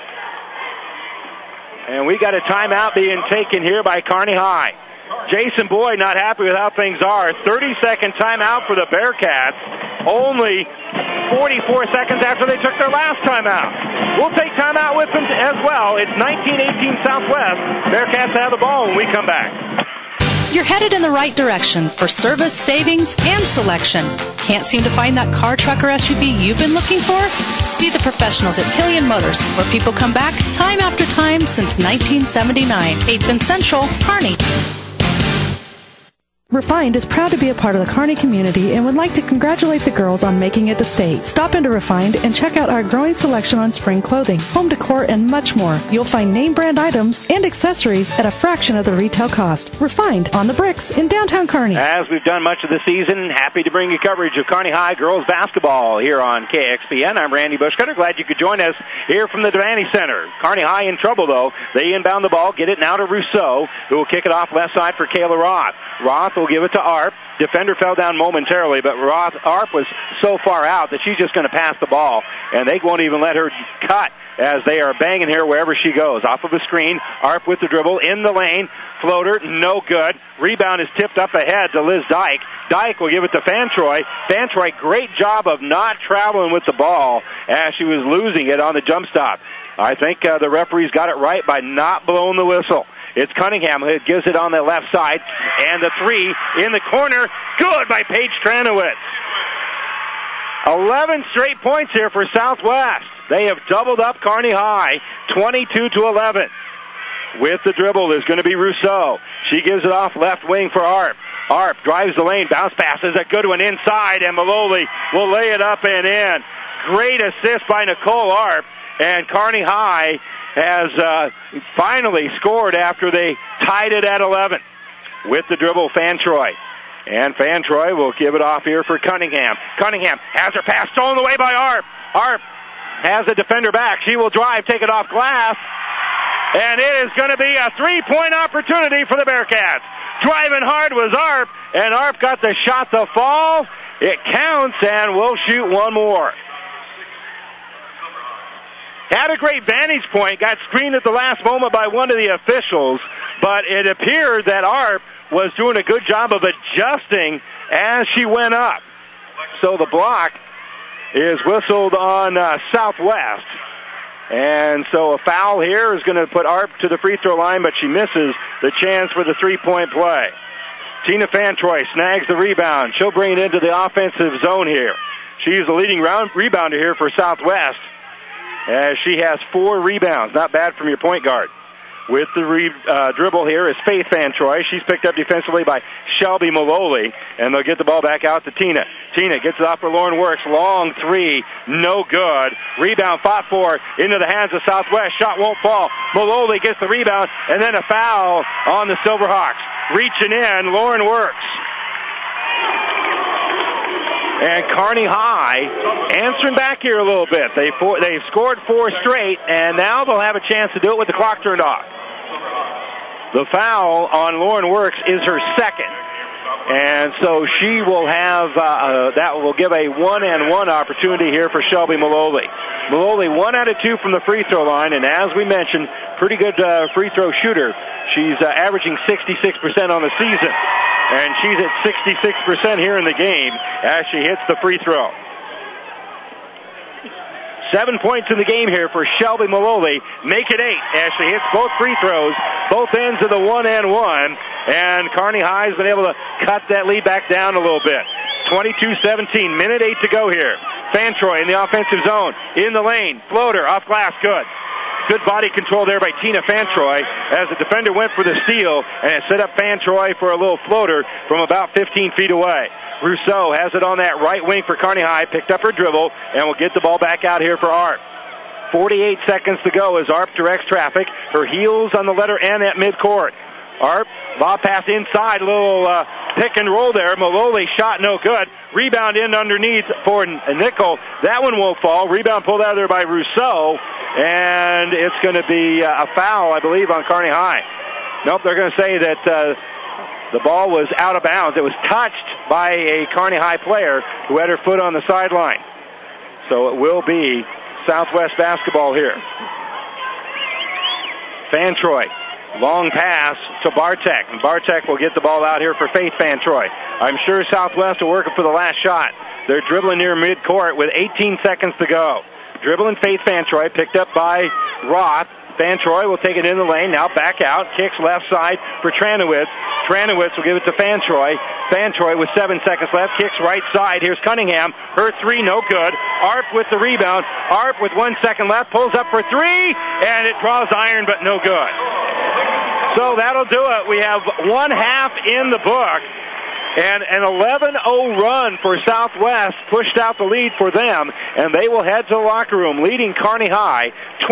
Speaker 6: And we got a timeout being taken here by Kearney High. Jason Boyd not happy with how things are. 30-second timeout for the Bearcats. Only 44 seconds after they took their last timeout. We'll take timeout with them as well. It's 19-18 Southwest. Bearcats have the ball when we come back.
Speaker 4: You're headed in the right direction for service, savings, and selection. Can't seem to find that car, truck, or SUV you've been looking for? See the professionals at Killian Motors, where people come back time after time since 1979. 8th and Central, Kearney. Refined is proud to be a part of the Kearney community and would like to congratulate the girls on making it to state. Stop into Refined and check out our growing selection on spring clothing, home decor, and much more. You'll find name brand items and accessories at a fraction of the retail cost. Refined on the bricks in downtown Kearney.
Speaker 6: As we've done much of the season, happy to bring you coverage of Kearney High girls basketball here on KXPN. I'm Randy Bushcutter. Glad you could join us here from the Devaney Center. Kearney High in trouble, though. They inbound the ball, get it now to Rousseau, who will kick it off left side for Kayla Roth. Roth will give it to Arp. Defender fell down momentarily, but Arp was so far out that she's just going to pass the ball, and they won't even let her cut as they are banging her wherever she goes. Off of a screen, Arp with the dribble in the lane. Floater, no good. Rebound is tipped up ahead to Liz Dyke. Dyke will give it to Fantroy. Fantroy, great job of not traveling with the ball as she was losing it on the jump stop. I think the referees got it right by not blowing the whistle. It's Cunningham who gives it on the left side, and the three in the corner, good by Paige Tranowitz. 11 straight points here for Southwest. They have doubled up Kearney High, 22-11. With the dribble is going to be Rousseau. She gives it off left wing for Arp. Arp drives the lane, bounce passes a good one inside, and Maloli will lay it up and in. Great assist by Nicole Arp, and Kearney High has finally scored after they tied it at 11. With the dribble, Fantroy. And Fantroy will give it off here for Cunningham. Cunningham has her pass stolen away by Arp. Arp has a defender back. She will drive, take it off glass. And it is going to be a three-point opportunity for the Bearcats. Driving hard was Arp, and Arp got the shot to fall. It counts, and we'll shoot one more. Had a great vantage point, got screened at the last moment by one of the officials, but it appeared that Arp was doing a good job of adjusting as she went up. So the block is whistled on Southwest. And so a foul here is going to put Arp to the free throw line, but she misses the chance for the three-point play. Tina Fantroy snags the rebound. She'll bring it into the offensive zone here. She's the leading rebounder here for Southwest, as she has 4 rebounds. Not bad from your point guard. With the dribble here is Faith Fantroy. She's picked up defensively by Shelby Maloli, and they'll get the ball back out to Tina. Tina gets it off for Lauren Works. Long three, no good. Rebound fought for into the hands of Southwest. Shot won't fall. Maloli gets the rebound, and then a foul on the Silverhawks. Reaching in, Lauren Works. And Kearney High answering back here a little bit. They've scored 4 straight, and now they'll have a chance to do it with the clock turned off. The foul on Lauren Works is her second. And so she will have, that will give a 1-and-1 opportunity here for Shelby Maloli. Maloli 1 out of 2 from the free throw line, and as we mentioned, pretty good free throw shooter. She's averaging 66% on the season, and she's at 66% here in the game as she hits the free throw. 7 points in the game here for Shelby Maloli. Make it 8 as she hits both free throws, both ends of the 1-and-1. And Kearney High has been able to cut that lead back down a little bit. 22-17, minute 8 to go here. Fantroy in the offensive zone, in the lane, floater, off glass, good. Good body control there by Tina Fantroy as the defender went for the steal and it set up Fantroy for a little floater from about 15 feet away. Rousseau has it on that right wing for Kearney High, picked up her dribble, and will get the ball back out here for Arp. 48 seconds to go as Arp directs traffic. Her heels on the letter N at midcourt. Arp, lob pass inside, a little pick and roll there. Maloli shot no good. Rebound in underneath for Nickel. That one won't fall. Rebound pulled out of there by Rousseau. And it's going to be a foul, I believe, on Kearney High. Nope, they're going to say that the ball was out of bounds. It was touched by a Kearney High player who had her foot on the sideline. So it will be Southwest basketball here. Fantroy, long pass to Bartek. And Bartek will get the ball out here for Faith Fantroy. I'm sure Southwest are working for the last shot. They're dribbling near midcourt with 18 seconds to go. Dribbling Faith Fantroy, picked up by Roth. Fantroy will take it in the lane, now back out, kicks left side for Tranowitz. Tranowitz will give it to Fantroy. Fantroy with 7 seconds left, kicks right side. Here's Cunningham. Her three, no good. Arp with the rebound. Arp with 1 second left, pulls up for three, and it draws iron, but no good. So that'll do it. We have one half in the book. And an 11-0 run for Southwest pushed out the lead for them, and they will head to the locker room, leading Kearney High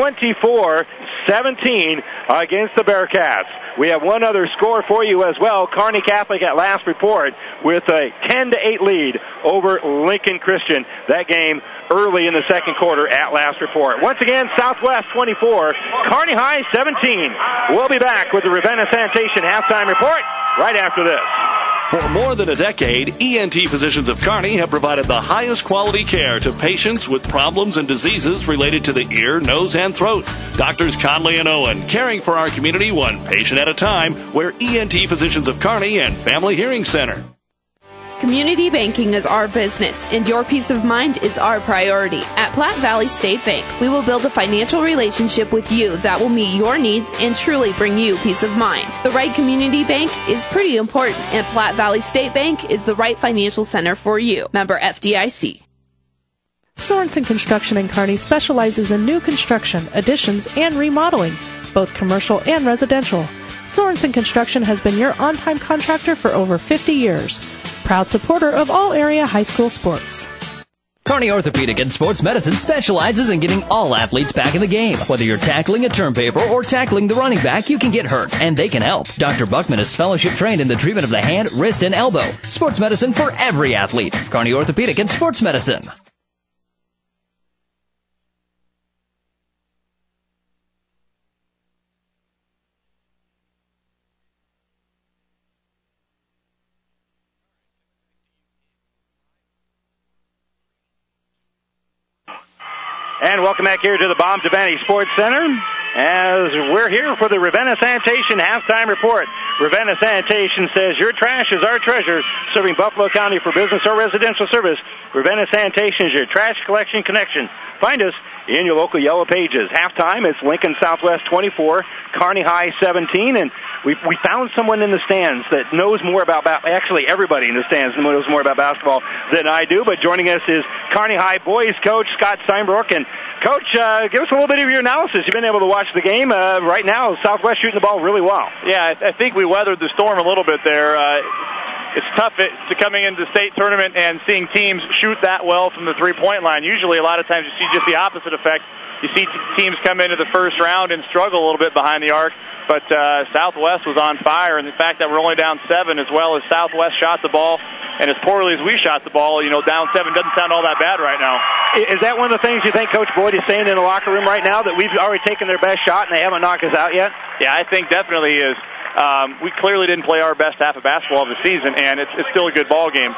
Speaker 6: 24-17 against the Bearcats. We have one other score for you as well. Kearney Catholic at last report with a 10-8 lead over Lincoln Christian. That game early in the second quarter at last report. Once again, Southwest 24, Kearney High 17. We'll be back with the Ravenna Sanitation halftime report right after this.
Speaker 11: For more than a decade, ENT Physicians of Kearney have provided the highest quality care to patients with problems and diseases related to the ear, nose, and throat. Doctors Conley and Owen, caring for our community one patient at a time. We're ENT Physicians of Kearney and Family Hearing Center.
Speaker 18: Community banking is our business, and your peace of mind is our priority. At Platte Valley State Bank, we will build a financial relationship with you that will meet your needs and truly bring you peace of mind. The right community bank is pretty important, and Platte Valley State Bank is the right financial center for you. Member FDIC.
Speaker 8: Sorensen Construction in Kearney specializes in new construction, additions, and remodeling, both commercial and residential. Sorensen Construction has been your on-time contractor for over 50 years. Proud supporter of all area high school sports.
Speaker 9: Kearney Orthopedic and Sports Medicine specializes in getting all athletes back in the game. Whether you're tackling a term paper or tackling the running back, you can get hurt, and they can help. Dr. Buckman is fellowship trained in the treatment of the hand, wrist, and elbow. Sports medicine for every athlete. Kearney Orthopedic and Sports Medicine.
Speaker 6: And welcome back here to the Bob Devaney Sports Center as we're here for the Ravenna Sanitation halftime report. Ravenna Sanitation says your trash is our treasure, serving Buffalo County for business or residential service. Ravenna Sanitation is your trash collection connection. Find us in your local Yellow Pages. Halftime, it's Lincoln Southwest 24, Kearney High 17, and we found someone in the stands that knows more about actually everybody in the stands knows more about basketball than I do, but joining us is Kearney High boys coach Scott Steinbrook. And Coach, give us a little bit of your analysis. You've been able to watch the game. Right now, Southwest shooting the ball really well.
Speaker 20: Yeah, I think we weathered the storm a little bit there. It's tough to coming into the state tournament and seeing teams shoot that well from the three-point line. Usually, a lot of times you see just the opposite effect. You see teams come into the first round and struggle a little bit behind the arc. But Southwest was on fire, and the fact that we're only down 7 as well as Southwest shot the ball, and as poorly as we shot the ball, down 7 doesn't sound all that bad right now.
Speaker 6: Is that one of the things you think Coach Boyd is saying in the locker room right now, that we've already taken their best shot and they haven't knocked us out yet?
Speaker 20: Yeah, I think definitely is. We clearly didn't play our best half of basketball of the season, and it's still a good ball game.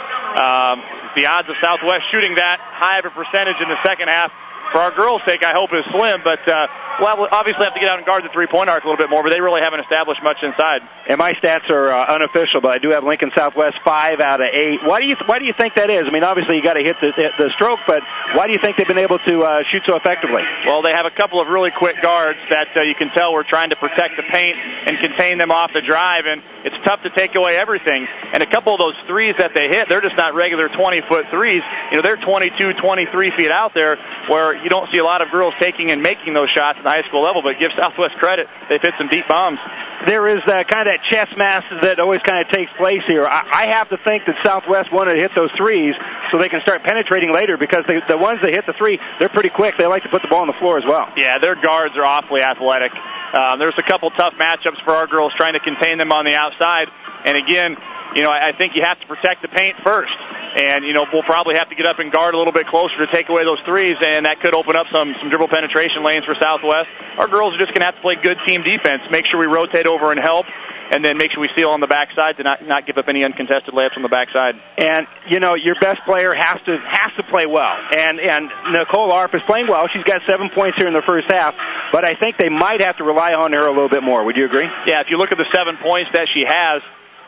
Speaker 20: The odds of Southwest shooting that high of a percentage in the second half, for our girls' sake, I hope is slim, but we'll obviously have to get out and guard the three-point arc a little bit more, but they really haven't established much inside.
Speaker 6: And my stats are unofficial, but I do have Lincoln Southwest 5 out of 8. Why do you think that is? I mean, obviously you got to hit the stroke, but why do you think they've been able to shoot so effectively?
Speaker 20: Well, they have a couple of really quick guards that you can tell we're trying to protect the paint and contain them off the drive, and it's tough to take away everything. And a couple of those threes that they hit, they're just not regular 20-foot threes. They're 22, 23 feet out there, where you don't see a lot of girls taking and making those shots at the high school level, but give Southwest credit. They've hit some deep bombs.
Speaker 6: There is kind of that chess match that always kind of takes place here. I have to think that Southwest wanted to hit those threes so they can start penetrating later, because the ones that hit the three, they're pretty quick. They like to put the ball on the floor as well.
Speaker 20: Yeah, their guards are awfully athletic. There's a couple tough matchups for our girls trying to contain them on the outside. And again, I think you have to protect the paint first. And, we'll probably have to get up and guard a little bit closer to take away those threes, and that could open up some dribble penetration lanes for Southwest. Our girls are just going to have to play good team defense, make sure we rotate over and help, and then make sure we steal on the backside to not give up any uncontested layups on the backside.
Speaker 6: And, your best player has to play well. And Nicole Arp is playing well. She's got 7 points here in the first half, but I think they might have to rely on her a little bit more. Would you agree?
Speaker 20: Yeah, if you look at the 7 points that she has,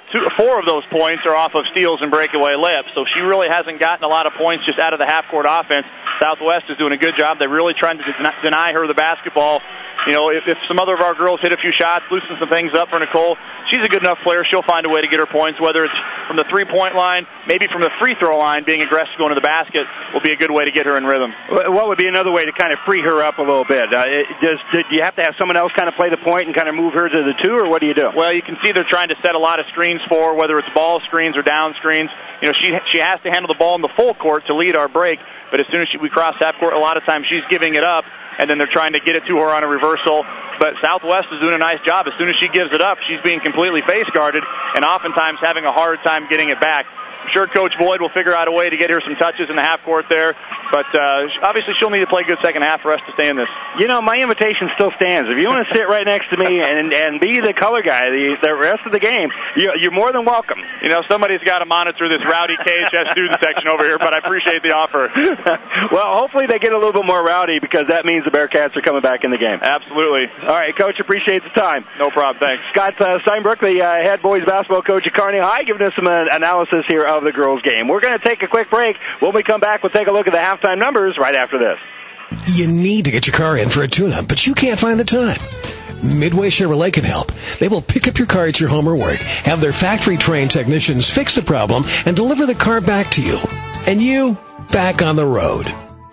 Speaker 20: 4 of those points are off of steals and breakaway layups, so she really hasn't gotten a lot of points just out of the half-court offense. Southwest is doing a good job. They're really trying to deny her the basketball. If some other of our girls hit a few shots, loosen some things up for Nicole, she's a good enough player. She'll find a way to get her points, whether it's from the three-point line, maybe from the free throw line, being aggressive going to the basket will be a good way to get her in rhythm.
Speaker 6: What would be another way to kind of free her up a little bit? Do you have to have someone else kind of play the point and kind of move her to the 2, or what do you do?
Speaker 20: Well, you can see they're trying to set a lot of screens for her, whether it's ball screens or down screens. She has to handle the ball in the full court to lead our break, but as soon as we cross half court, a lot of times she's giving it up, and then they're trying to get it to her on a reversal. But Southwest is doing a nice job. As soon as she gives it up, she's being completely face guarded and oftentimes having a hard time getting it back. I'm sure Coach Boyd will figure out a way to get her some touches in the half court there, but obviously she'll need to play a good second half for us to stay in this.
Speaker 6: My invitation still stands. If you want to sit right next to me and be the color guy the rest of the game, you're more than welcome.
Speaker 20: Somebody's got to monitor this rowdy KHS student section over here, but I appreciate the offer.
Speaker 6: Well, hopefully they get a little bit more rowdy, because that means the Bearcats are coming back in the game.
Speaker 20: Absolutely.
Speaker 6: All right, Coach, appreciate the time.
Speaker 20: No problem, thanks.
Speaker 6: Scott Steinbrook, the head boys basketball coach at Kearney High, giving us some analysis here of the girls' game. We're going to take a quick break. When we come back, we'll take a look at the halftime numbers right after this.
Speaker 10: You need to get your car in for a tune-up, but you can't find the time. Midway Chevrolet can help. They will pick up your car at your home or work, have their factory-trained technicians fix the problem, and deliver the car back to you. And you, back on the road.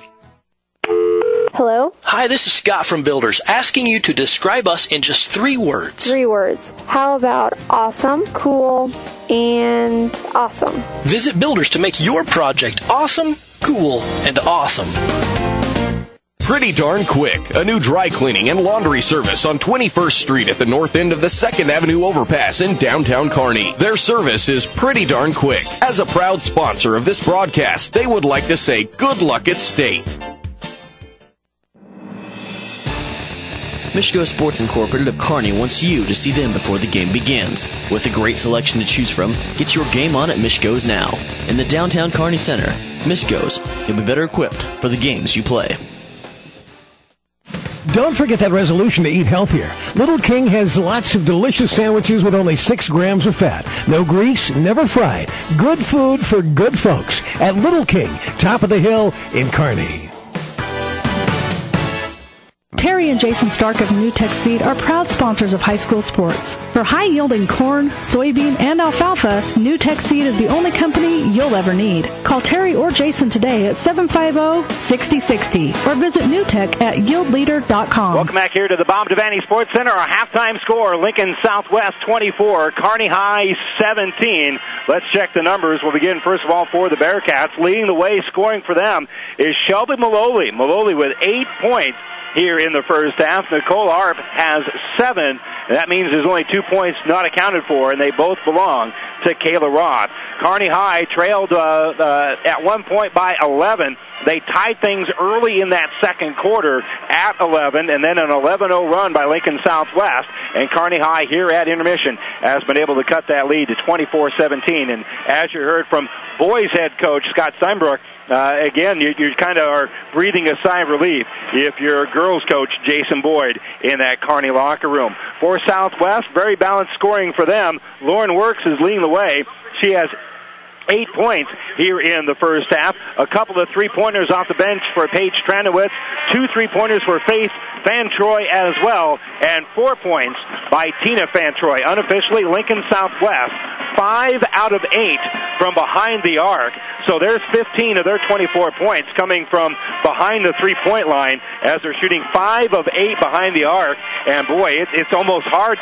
Speaker 14: Hello?
Speaker 15: Hi, this is Scott from Builders, asking you to describe us in just 3 words.
Speaker 14: 3 words. How about awesome, cool, and awesome?
Speaker 15: Visit Builders to make your project awesome, cool, and awesome.
Speaker 3: Pretty Darn Quick, a new dry cleaning and laundry service on 21st Street at the north end of the 2nd Avenue overpass in downtown Kearney. Their service is pretty darn quick. As a proud sponsor of this broadcast, they would like to say good luck at State.
Speaker 7: Michigo Sports Incorporated of Kearney wants you to see them before the game begins. With a great selection to choose from, get your game on at Michigo's now. In the downtown Kearney Center, Michigo's, you'll be better equipped for the games you play.
Speaker 10: Don't forget that resolution to eat healthier. Little King has lots of delicious sandwiches with only 6 grams of fat. No grease, never fried. Good food for good folks at Little King, top of the hill in Kearney.
Speaker 4: Terry and Jason Stark of NewTek Seed are proud sponsors of high school sports. For high-yielding corn, soybean, and alfalfa, NewTek Seed is the only company you'll ever need. Call Terry or Jason today at 750-6060 or visit NewTek at yieldleader.com.
Speaker 6: Welcome back here to the Bob Devaney Sports Center. Our halftime score, Lincoln Southwest 24, Kearney High 17. Let's check the numbers. We'll begin, first of all, for the Bearcats. Leading the way, scoring for them, is Shelby Maloli. Maloli with 8 points here in the first half. Nicole Arp has 7. That means there's only 2 points not accounted for, and they both belong to Kayla Roth. Kearney High trailed at 1 point by 11. They tied things early in that second quarter at 11, and then an 11-0 run by Lincoln Southwest. And Kearney High here at intermission has been able to cut that lead to 24-17. And as you heard from boys head coach Scott Steinbrook, again, you kind of are breathing a sigh of relief if you're girls coach Jason Boyd in that Kearney locker room. For Southwest, very balanced scoring for them. Lauren Works is leading the way. She has 8 points here in the first half. A couple of three-pointers off the bench for Paige Tranowitz. 2 3-pointers for Faith Fantroy as well. And 4 points by Tina Fantroy. Unofficially, Lincoln Southwest, 5 out of 8 from behind the arc. So there's 15 of their 24 points coming from behind the three-point line as they're shooting 5 of 8 behind the arc. And boy, it's almost hard to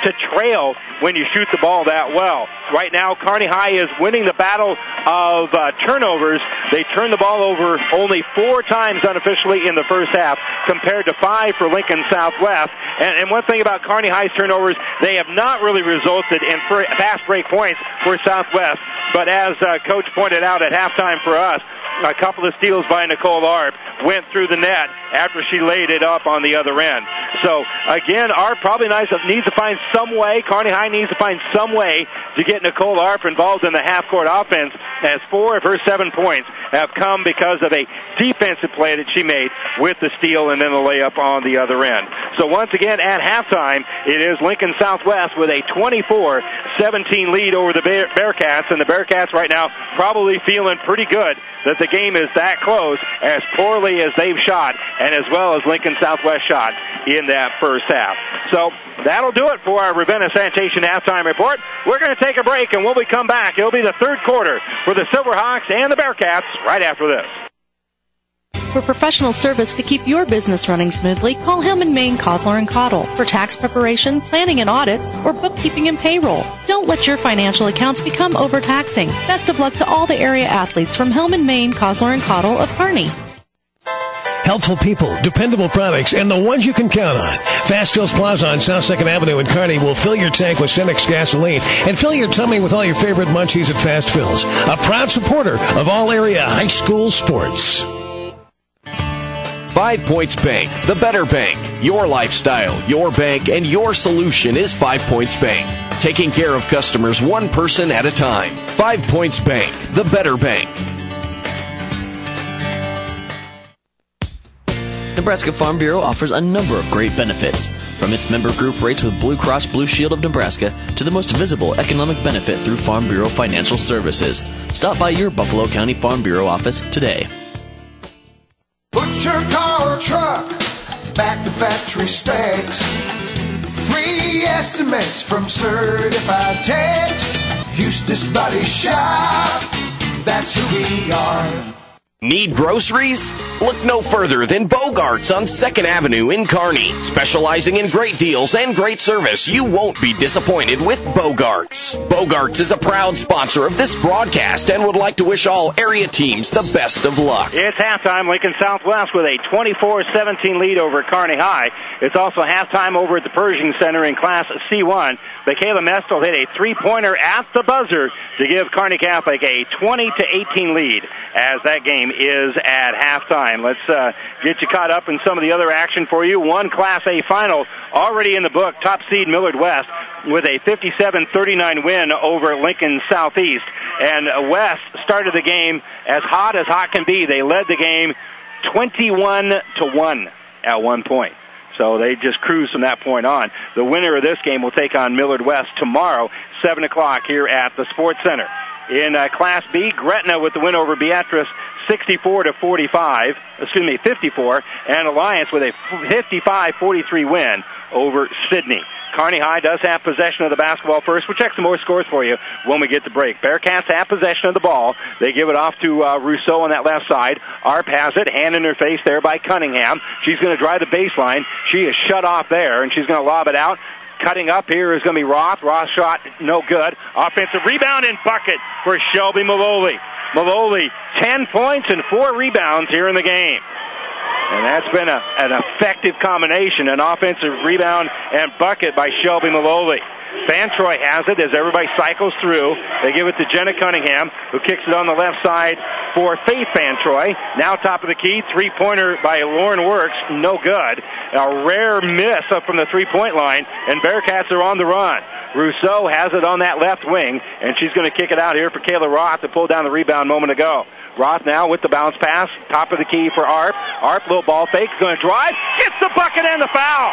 Speaker 6: to trail when you shoot the ball that well. Right now, Kearney High is winning the battle of turnovers. They turned the ball over only 4 times unofficially in the first half, compared to 5 for Lincoln Southwest. And one thing about Kearney High's turnovers, they have not really resulted in fast break points for Southwest. But as Coach pointed out at halftime for us, a couple of steals by Nicole Arp went through the net after she laid it up on the other end. So, again, Arp probably needs to find some way, Kearney High needs to find some way to get Nicole Arp involved in the half-court offense, as 4 of her 7 points have come because of a defensive play that she made with the steal and then the layup on the other end. So once again, at halftime, it is Lincoln Southwest with a 24-17 lead over the Bearcats, and the Bearcats right now probably feeling pretty good that the game is that close, as poorly as they've shot and as well as Lincoln Southwest shot in that first half. So that'll do it for our Ravenna Sanitation halftime report. We're going to take a break, and when we come back, it'll be the third quarter for the Silverhawks and the Bearcats right after this.
Speaker 4: For professional service to keep your business running smoothly, call Hillman, Maine, Cosler & Cottle for tax preparation, planning and audits, or bookkeeping and payroll. Don't let your financial accounts become overtaxing. Best of luck to all the area athletes from Hillman, Maine, Cosler & Cottle of Kearney.
Speaker 10: Helpful people, dependable products, and the ones you can count on. Fast Fills Plaza on South 2nd Avenue in Kearney will fill your tank with Cenex gasoline and fill your tummy with all your favorite munchies at Fast Fills. A proud supporter of all area high school sports.
Speaker 3: 5 Points Bank, the better bank. Your lifestyle, your bank, and your solution is 5 Points Bank. Taking care of customers one person at a time. 5 Points Bank, the better bank.
Speaker 7: Nebraska Farm Bureau offers a number of great benefits, from its member group rates with Blue Cross Blue Shield of Nebraska to the most visible economic benefit through Farm Bureau Financial Services. Stop by your Buffalo County Farm Bureau office today.
Speaker 16: Put your car or truck back to factory specs. Free estimates from certified techs. Eustace Body Shop, that's who we are.
Speaker 3: Need groceries? Look no further than Bogarts on 2nd Avenue in Kearney. Specializing in great deals and great service, you won't be disappointed with Bogarts. Bogarts is a proud sponsor of this broadcast and would like to wish all area teams the best of luck.
Speaker 6: It's halftime. Lincoln Southwest with a 24-17 lead over Kearney High. It's also halftime over at the Pershing Center in Class C1. Michaela Mestel hit a three-pointer at the buzzer to give Kearney Catholic a 20-18 lead as that game is at halftime. Let's get you caught up in some of the other action for you. One Class A final already in the book. Top seed Millard West with a 57-39 win over Lincoln Southeast. And West started the game as hot can be. They led the game 21-1 at one point. So they just cruised from that point on. The winner of this game will take on Millard West tomorrow, 7 o'clock here at the Sports Center. In Class B, Gretna with the win over Beatrice, 54, and Alliance with a 55-43 win over Sydney. Kearney High does have possession of the basketball first. We'll check some more scores for you when we get to break. Bearcats have possession of the ball. They give it off to Rousseau on that left side. Arp has it, hand in her face there by Cunningham. She's going to drive the baseline. She is shut off there, and she's going to lob it out. Cutting up here is going to be Roth. Roth shot no good. Offensive rebound and bucket for Shelby Maloli. Maloli, 10 points and 4 rebounds here in the game. And that's been an effective combination, an offensive rebound and bucket by Shelby Maloli. Fantroy has it as everybody cycles through. They give it to Jenna Cunningham, who kicks it on the left side for Faith Fantroy. Now top of the key, three-pointer by Lauren Works, no good. A rare miss up from the three-point line, and Bearcats are on the run. Rousseau has it on that left wing, and she's going to kick it out here for Kayla Roth to pull down the rebound a moment ago. Roth now with the bounce pass, top of the key for Arp. Arp, little ball fake, going to drive, gets the bucket and the foul.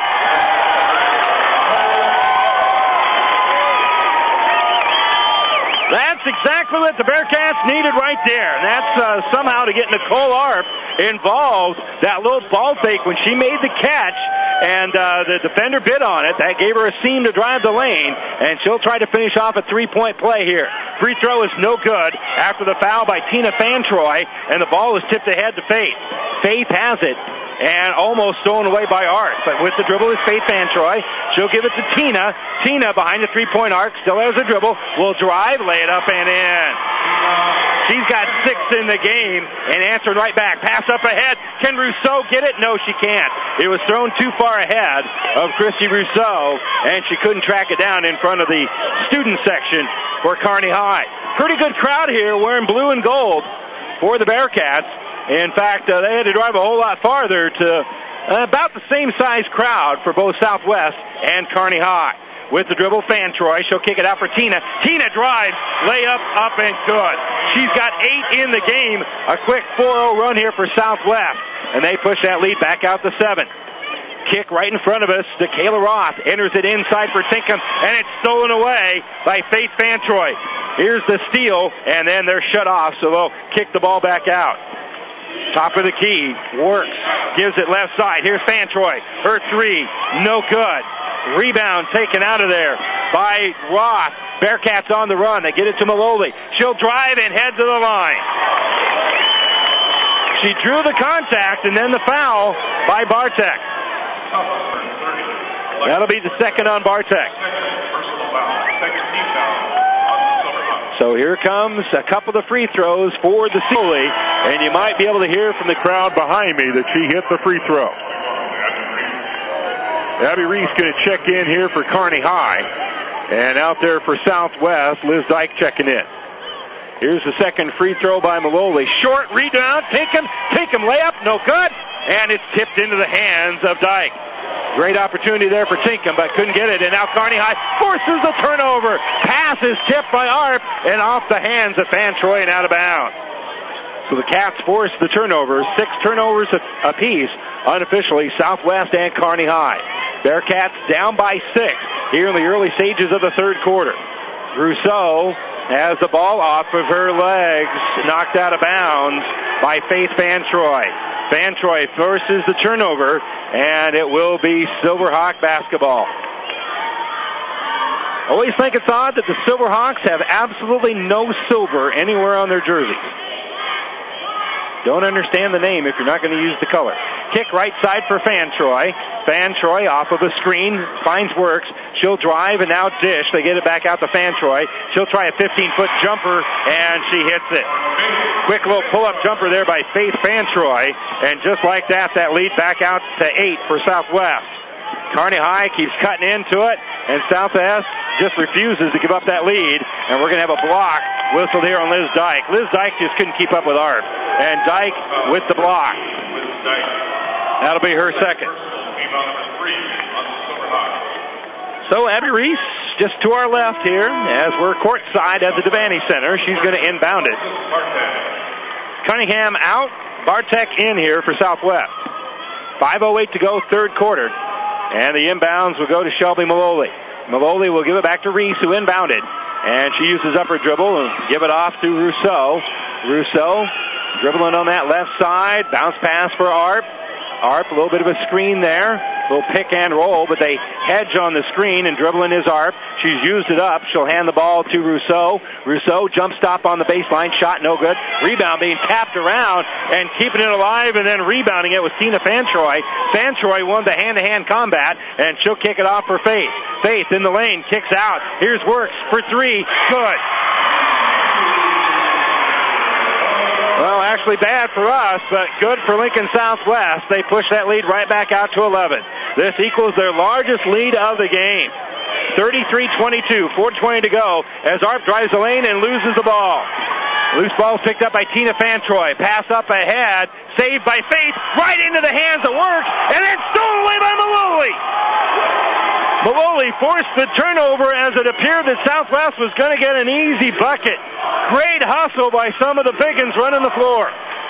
Speaker 6: That's exactly what the Bearcats needed right there. And that's somehow to get Nicole Arp involved. That little ball fake when she made the catch, and the defender bid on it. That gave her a seam to drive the lane, and she'll try to finish off a three-point play here. Free throw is no good after the foul by Tina Fantroy, and the ball is tipped ahead to Faith. Faith has it, and almost stolen away by Art. But with the dribble is Faith Van Troy. She'll give it to Tina. Tina behind the three-point arc, still has a dribble, will drive, lay it up and in. She's got 6 in the game and answering right back. Pass up ahead. Can Rousseau get it? No, she can't. It was thrown too far ahead of Christy Rousseau, and she couldn't track it down in front of the student section for Kearney High. Pretty good crowd here wearing blue and gold for the Bearcats. In fact, they had to drive a whole lot farther to about the same size crowd for both Southwest and Kearney High. With the dribble, Fan Troy. She'll kick it out for Tina. Tina drives, layup, up and good. She's got 8 in the game. A quick 4-0 run here for Southwest. And they push that lead back out to 7. Kick right in front of us to Kayla Roth. Enters it inside for Tinkham, and it's stolen away by Faith Fan Troy. Here's the steal, and then they're shut off, so they'll kick the ball back out. Top of the key, works, gives it left side. Here's Fan Troy. Her 3, no good. Rebound taken out of there by Roth. Bearcats on the run. They get it to Maloli. She'll drive and head to the line. She drew the contact and then the foul by Bartek. That'll be the second on Bartek. So here comes a couple of free throws for the Sealy, and you might be able to hear from the crowd behind me that she hit the free throw. Abby Reese going to check in here for Kearney High. And out there for Southwest, Liz Dyke checking in. Here's the second free throw by Maloli. Short rebound, Tinkham layup, no good. And it's tipped into the hands of Dyke. Great opportunity there for Tinkham, but couldn't get it. And now Kearney High forces the turnover. Pass is tipped by Arp and off the hands of Fan Troy and out of bounds. So the Cats force the turnovers, 6 turnovers apiece, unofficially, Southwest and Kearney High. Bearcats down by 6 here in the early stages of the third quarter. Rousseau has the ball off of her legs, knocked out of bounds by Faith Fan Troy. Fan Troy forces the turnover, and it will be Silverhawk basketball. Always think it's odd that the Silverhawks have absolutely no silver anywhere on their jerseys. Don't understand the name if you're not going to use the color. Kick right side for Fan Troy. Fan Troy off of a screen, finds Works. She'll drive and now dish. They get it back out to Fan Troy. She'll try a 15-foot jumper, and she hits it. Quick little pull-up jumper there by Faith Fan Troy. And just like that, that lead back out to 8 for Southwest. Kearney High keeps cutting into it, and Southwest just refuses to give up that lead. And we're going to have a block whistled here on Liz Dyke. Liz Dyke just couldn't keep up with Arp. And Dyke with the block. That'll be her second. So Abby Reese just to our left here as we're courtside at the Devaney Center. She's going to inbound it. Cunningham out. Bartek in here for Southwest. 5:08 to go, third quarter. And the inbounds will go to Shelby Maloli. Maloli will give it back to Reese, who inbounded. And she uses up her dribble and give it off to Rousseau. Rousseau dribbling on that left side. Bounce pass for Arp. Arp, a little bit of a screen there. A little pick and roll, but they hedge on the screen, and dribbling is Arp. She's used it up. She'll hand the ball to Rousseau. Rousseau, jump stop on the baseline. Shot no good. Rebound being tapped around and keeping it alive, and then rebounding it was Tina Fan Troy. Fan Troy won the hand-to-hand combat, and she'll kick it off for Faith. Faith in the lane, kicks out. Here's Works for 3. Good. Well, actually bad for us, but good for Lincoln Southwest. They push that lead right back out to 11. This equals their largest lead of the game. 33-22, 4:20 to go as Arp drives the lane and loses the ball. Loose ball picked up by Tina Fan Troy. Pass up ahead, saved by Faith, right into the hands of Works, and then stolen away by Maloli. Maloli forced the turnover as it appeared that Southwest was going to get an easy bucket. Great hustle by some of the biggins running the floor.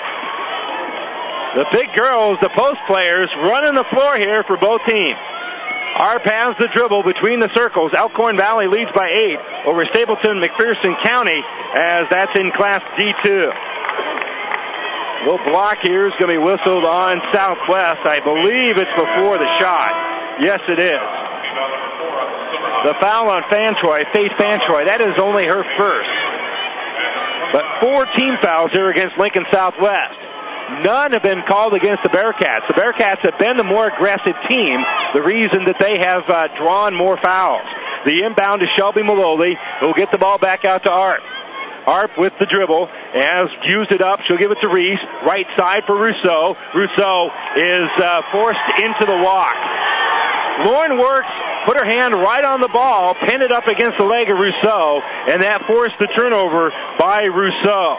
Speaker 6: The big girls, the post players, running the floor here for both teams. Arp has the dribble between the circles. Elkhorn Valley leads by 8 over Stapleton McPherson County as that's in Class D2. Little block here is going to be whistled on Southwest. I believe it's before the shot. Yes, it is. The foul on Fan Troy, Faith Fan Troy, that is only her first. But 4 team fouls here against Lincoln Southwest. None have been called against the Bearcats. The Bearcats have been the more aggressive team, the reason that they have drawn more fouls. The inbound is Shelby Maloli, who will get the ball back out to Arp. Arp with the dribble, has used it up. She'll give it to Reese. Right side for Rousseau. Rousseau is forced into the walk. Lauren Works put her hand right on the ball, pinned it up against the leg of Rousseau, and that forced the turnover by Rousseau.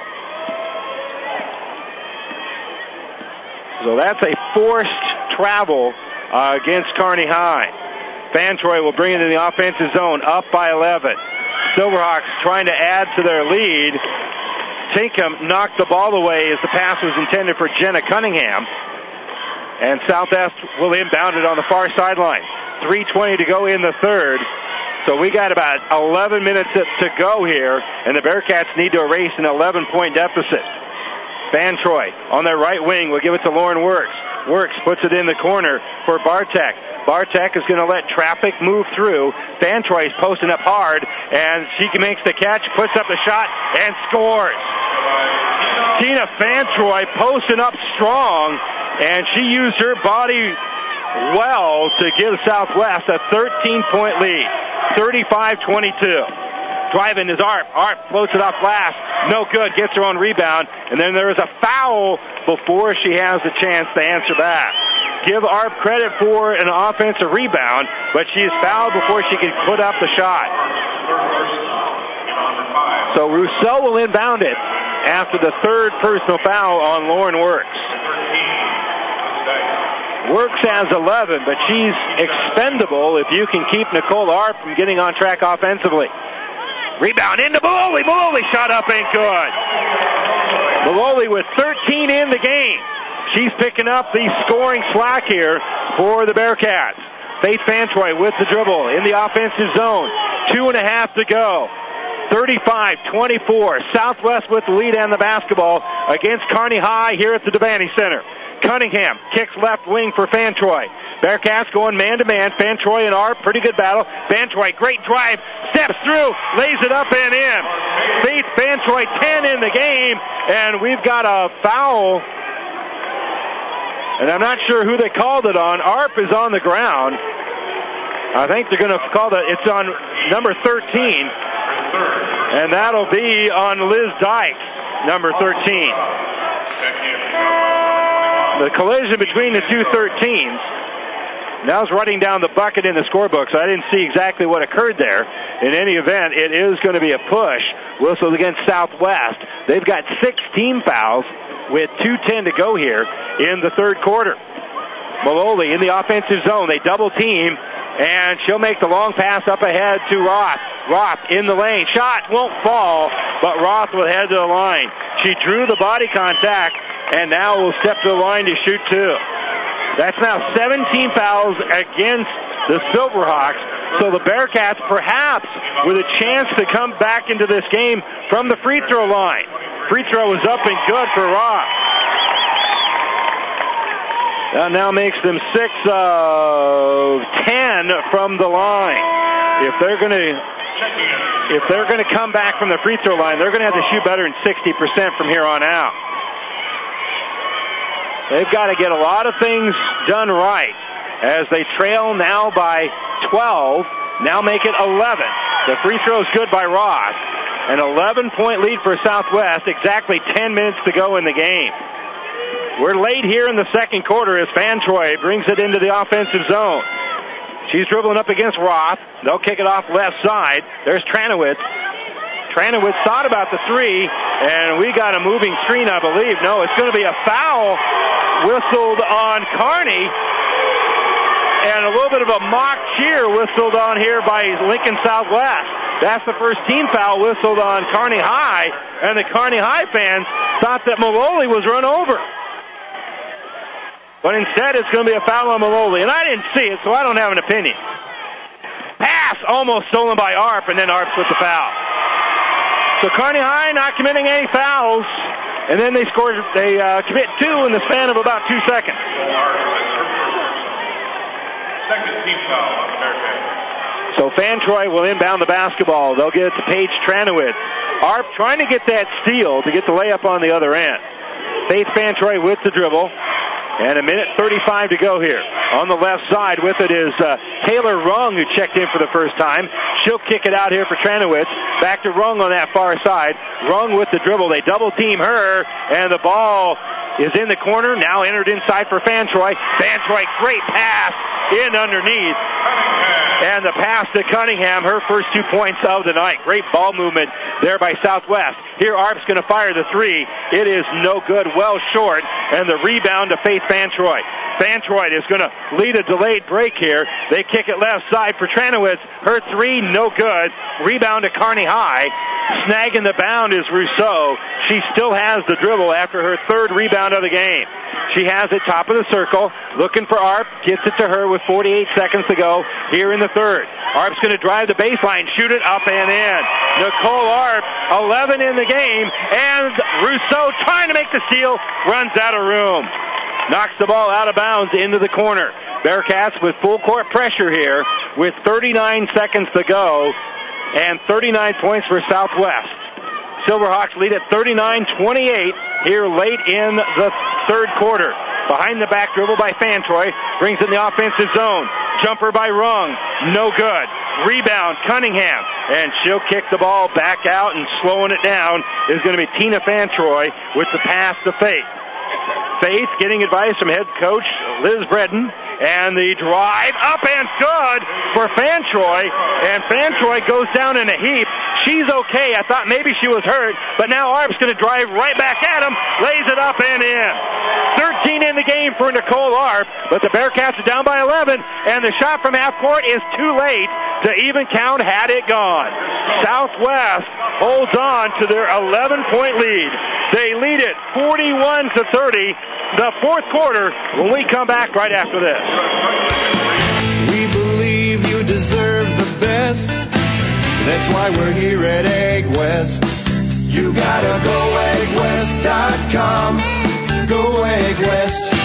Speaker 6: So that's a forced travel against Kearney High. Fantroy will bring it in the offensive zone, up by 11. Silverhawks trying to add to their lead. Tinkham knocked the ball away as the pass was intended for Jenna Cunningham. And Southwest will inbound it on the far sideline. 3:20 to go in the third. So we got about 11 minutes to go here, and the Bearcats need to erase an 11-point deficit. Fantroy on their right wing will give it to Lauren Works. Works puts it in the corner for Bartek. Bartek is going to let traffic move through. Fantroy is posting up hard, and she makes the catch, puts up the shot, and scores. Tina Fantroy posting up strong, and she used her body well to give Southwest a 13-point lead, 35-22. Driving is Arp. Arp floats it off glass. No good. Gets her own rebound. And then there is a foul before she has a chance to answer back. Give Arp credit for an offensive rebound, but she is fouled before she can put up the shot. So Rousseau will inbound it after the third personal foul on Lauren Works. Works has 11, but she's expendable if you can keep Nicole Arp from getting on track offensively. Rebound into Maloli. Maloli shot up ain't good. Maloli with 13 in the game. She's picking up the scoring slack here for the Bearcats. Faith Fantroy with the dribble in the offensive zone. 2.5 to go. 35-24. Southwest with the lead and the basketball against Kearney High here at the Devaney Center. Cunningham kicks left wing for Fantroy. Bearcats going man-to-man. Fantroy and Arp, pretty good battle. Fantroy, great drive, steps through, lays it up and in. Faith Fantroy, 10 in the game, and we've got a foul. And I'm not sure who they called it on. Arp is on the ground. I think they're going to call that. It's on number 13. And that'll be on Liz Dykes, number 13. The collision between the two 13s. Now it's running down the bucket in the scorebook, so I didn't see exactly what occurred there. In any event, it is going to be a push. Whistled against Southwest. They've got 6 team fouls with 2:10 to go here in the third quarter. Maloli in the offensive zone. They double team, and she'll make the long pass up ahead to Roth. Roth in the lane. Shot won't fall, but Roth will head to the line. She drew the body contact, and now will step to the line to shoot 2. That's now 17 fouls against the Silverhawks. So the Bearcats perhaps with a chance to come back into this game from the free throw line. Free throw is up and good for Roth. That now makes them 6 of 10 from the line. If they're going to come back from the free throw line, they're going to have to shoot better than 60% from here on out. They've got to get a lot of things done right as they trail now by 12, now make it 11. The free throw is good by Roth. An 11-point lead for Southwest, exactly 10 minutes to go in the game. We're late here in the second quarter as Fantroy brings it into the offensive zone. She's dribbling up against Roth. They'll kick it off left side. There's Tranowitz. Tranowitz thought about the 3, and we got a moving screen, I believe. No, it's going to be a foul whistled on Kearney, and a little bit of a mock cheer whistled on here by Lincoln Southwest. That's the first team foul whistled on Kearney High, and the Kearney High fans thought that Maloli was run over. But instead, it's going to be a foul on Maloli, and I didn't see it, so I don't have an opinion. Pass almost stolen by Arp, and then Arp with the foul. So Kearney High not committing any fouls, and then they commit 2 in the span of about 2 seconds.
Speaker 5: Second team foul on the Bearcats.
Speaker 6: So Fantroy will inbound the basketball. They'll get it to Paige Tranowitz. Arp trying to get that steal to get the layup on the other end. Faith Fantroy with the dribble. And 1:35 to go here. On the left side with it is Taylor Rung, who checked in for the first time. She'll kick it out here for Tranowitz. Back to Rung on that far side. Rung with the dribble. They double team her, and the ball is in the corner. Now entered inside for Fantroy. Fantroy, great pass in underneath. And the pass to Cunningham, her first 2 points of the night. Great ball movement there by Southwest. Here Arp's going to fire the three. It is no good, well short. And the rebound to Faith Fantroy. Fantroy is going to lead a delayed break here. They kick it left side for Tranowitz. Her three, no good. Rebound to Kearney High. Snagging the bound is Rousseau. She still has the dribble after her third rebound of the game. She has it top of the circle, looking for Arp, gets it to her with 48 seconds to go here in the third. Arp's going to drive the baseline, shoot it up and in. Nicole Arp, 11 in the game, and Rousseau trying to make the steal, runs out of room. Knocks the ball out of bounds into the corner. Bearcats with full court pressure here with 39 seconds to go and 39 points for Southwest. Silverhawks lead at 39-28 here late in the third quarter. Behind the back dribble by Fantroy, brings in the offensive zone. Jumper by Rung, no good. Rebound, Cunningham, and she'll kick the ball back out, and slowing it down is going to be Tina Fantroy with the pass to Faith. Faith getting advice from head coach Liz Bredden, and the drive up and good for Fantroy, and Fantroy goes down in a heap. She's okay. I thought maybe she was hurt, but now Arp's going to drive right back at him, lays it up and in. 13 in the game for Nicole Arp, but the Bearcats are down by 11, and the shot from half court is too late to even count had it gone. Southwest holds on to their 11-point lead. They lead it 41-30, the fourth quarter, when we come back right after this.
Speaker 16: We believe you deserve the best. That's why we're here at Egg West. You gotta go eggwest.com. Go Egg West.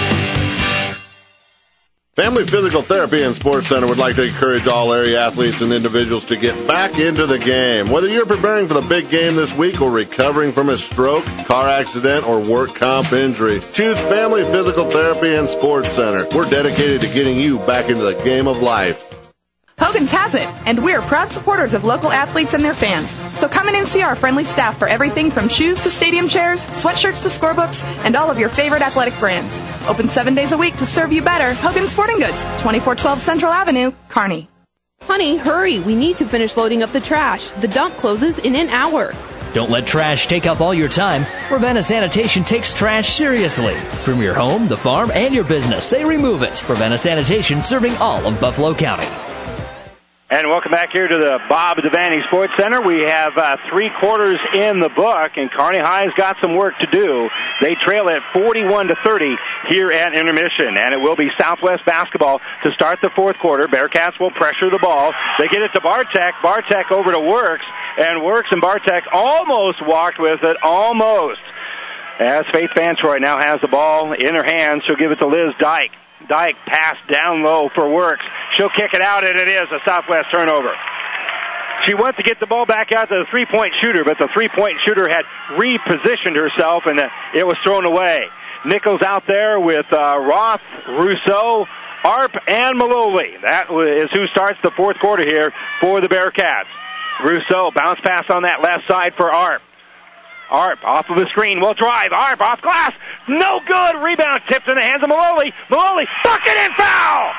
Speaker 13: Family Physical Therapy and Sports Center would like to encourage all area athletes and individuals to get back into the game. Whether you're preparing for the big game this week or recovering from a stroke, car accident, or work comp injury, choose Family Physical Therapy and Sports Center. We're dedicated to getting you back into the game of life.
Speaker 17: Hogan's has it, and we're proud supporters of local athletes and their fans. So come in and see our friendly staff for everything from shoes to stadium chairs, sweatshirts to scorebooks, and all of your favorite athletic brands. Open 7 days a week to serve you better. Hogan's Sporting Goods, 2412 Central Avenue, Kearney.
Speaker 18: Honey, hurry. We need to finish loading up the trash. The dump closes in an hour.
Speaker 9: Don't let trash take up all your time. Ravenna Sanitation takes trash seriously. From your home, the farm, and your business, they remove it. Ravenna Sanitation, serving all of Buffalo County.
Speaker 6: And welcome back here to the Bob Devaney Sports Center. We have 3 quarters in the book, and Kearney High's got some work to do. They trail at 41-30 here at intermission, and it will be Southwest basketball to start the fourth quarter. Bearcats will pressure the ball. They get it to Bartek. Bartek over to Works, and Works and Bartek almost walked with it, almost. As Faith Fantroy now has the ball in her hands, she'll give it to Liz Dyke. Dyke pass down low for Works. She'll kick it out, and it is a Southwest turnover. She went to get the ball back out to the three-point shooter, but the three-point shooter had repositioned herself, and it was thrown away. Nichols out there with Roth, Rousseau, Arp, and Maloli. That is who starts the fourth quarter here for the Bearcats. Rousseau, bounce pass on that left side for Arp. Arp off of the screen, will drive. Arp off glass. No good. Rebound tipped in the hands of Maloli. Maloli, bucket and foul!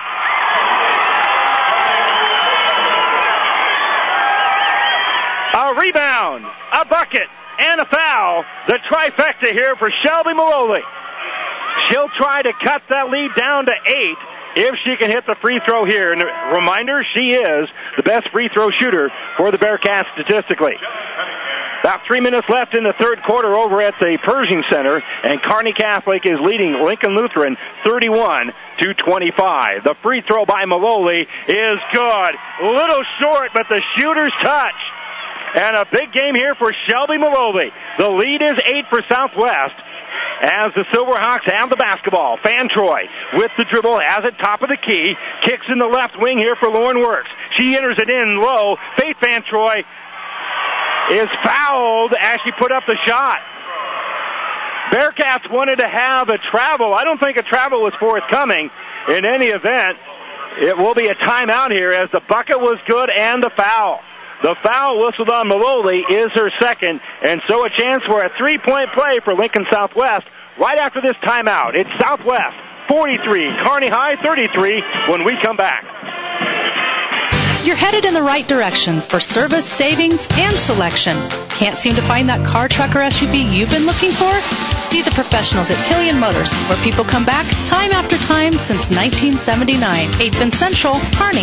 Speaker 6: A rebound, a bucket, and a foul. The trifecta here for Shelby Maloli. She'll try to cut that lead down to 8 if she can hit the free throw here. And a reminder, she is the best free throw shooter for the Bearcats statistically. About 3 minutes left in the third quarter over at the Pershing Center, and Kearney Catholic is leading Lincoln Lutheran 31-25. The free throw by Maloli is good. A little short, but the shooter's touch. And a big game here for Shelby Maloli. The lead is 8 for Southwest as the Silverhawks have the basketball. Fantroy with the dribble, has it top of the key, kicks in the left wing here for Lauren Works. She enters it in low. Faith Fantroy is fouled as she put up the shot. Bearcats wanted to have a travel. I don't think a travel was forthcoming. In any event, it will be a timeout here as the bucket was good and the foul. The foul whistled on Maloli is her second, and so a chance for a three-point play for Lincoln Southwest right after this timeout. It's Southwest 43, Kearney High 33 when we come back.
Speaker 21: You're headed in the right direction for service, savings, and selection. Can't seem to find that car, truck, or SUV you've been looking for? See the professionals at Killian Motors, where people come back time after time since 1979. 8th and Central, Kearney.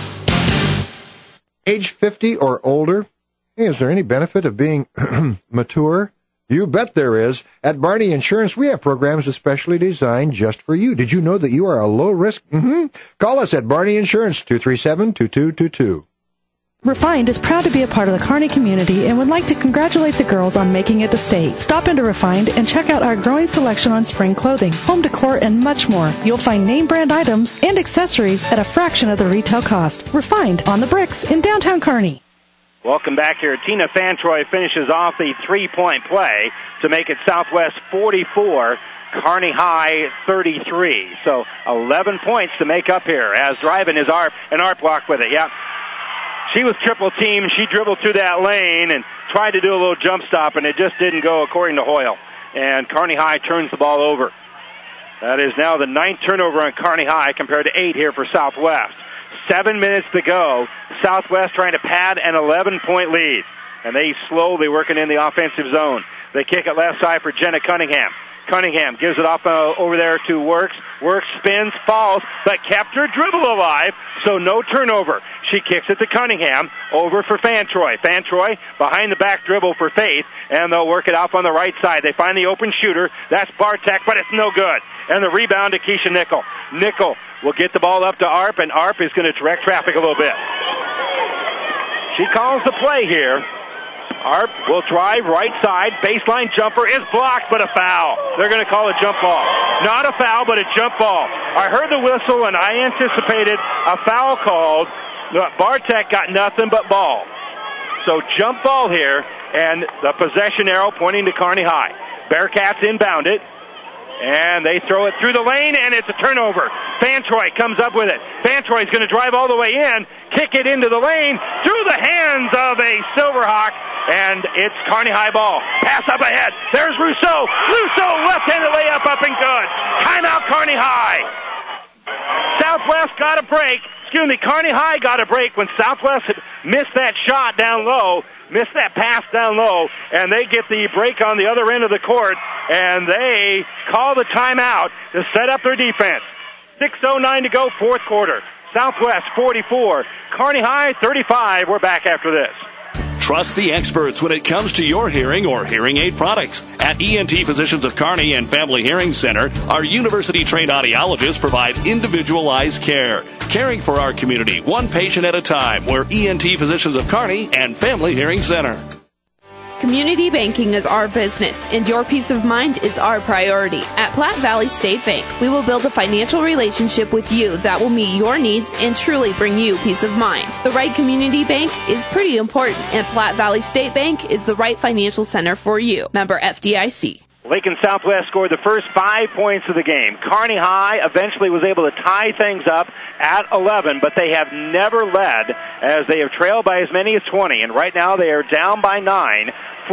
Speaker 19: Age 50 or older? Hey, is there any benefit of being mature? You bet there is. At Barney Insurance, we have programs especially designed just for you. Did you know that you are a low risk? Call us at Barney Insurance, 237-2222.
Speaker 4: Refined is proud to be a part of the Kearney community and would like to congratulate the girls on making it to state. Stop into Refined and check out our growing selection on spring clothing, home decor, and much more. You'll find name brand items and accessories at a fraction of the retail cost. Refined on the Bricks in downtown Kearney.
Speaker 6: Welcome back here. Tina Fantroy finishes off the three-point play to make it Southwest 44, Kearney High 33. So 11 points to make up here as driving is Arp, and Arp walked with it. Yeah. She was triple teamed. She dribbled through that lane and tried to do a little jump stop, and it just didn't go according to Hoyle. And Kearney High turns the ball over. That is now the 9th turnover on Kearney High compared to 8 here for Southwest. 7 minutes to go. Southwest trying to pad an 11-point lead. And they slowly working in the offensive zone. They kick it left side for Jenna Cunningham. Cunningham gives it off over there to Works. Works spins, falls, but kept her dribble alive, so no turnover. She kicks it to Cunningham, over for Fantroy. Fantroy behind the back dribble for Faith, and they'll work it off on the right side. They find the open shooter. That's Bartek, but it's no good. And the rebound to Keisha Nickel. Nickel will get the ball up to Arp, and Arp is going to direct traffic a little bit. She calls the play here. Arp will drive right side. Baseline jumper is blocked, but a foul. They're going to call a jump ball. Not a foul, but a jump ball. I heard the whistle, and I anticipated a foul called. Bartek got nothing but ball. So jump ball here, and the possession arrow pointing to Kearney High. Bearcats inbound it. And they throw it through the lane, and it's a turnover. Fantroy comes up with it. Fantroy's going to drive all the way in, kick it into the lane, through the hands of a Silverhawk, and it's Kearney High ball. Pass up ahead. There's Rousseau. Rousseau, left-handed layup up and good. Timeout, Kearney High. Southwest got a break. Kearney High got a break when Southwest missed that shot down low. Missed that pass down low, and they get the break on the other end of the court, and they call the timeout to set up their defense. 6:09 to go, fourth quarter. Southwest 44, Kearney High 35. We're back after this.
Speaker 11: Trust the experts when it comes to your hearing or hearing aid products. At ENT Physicians of Kearney and Family Hearing Center, our university-trained audiologists provide individualized care, caring for our community one patient at a time. We're ENT Physicians of Kearney and Family Hearing Center.
Speaker 18: Community banking is our business, and your peace of mind is our priority. At Platte Valley State Bank, we will build a financial relationship with you that will meet your needs and truly bring you peace of mind. The right community bank is pretty important, and Platte Valley State Bank is the right financial center for you. Member FDIC.
Speaker 6: Lincoln Southwest scored the first 5 points of the game. Kearney High eventually was able to tie things up at 11, but they have never led as they have trailed by as many as 20, and right now they are down by 9,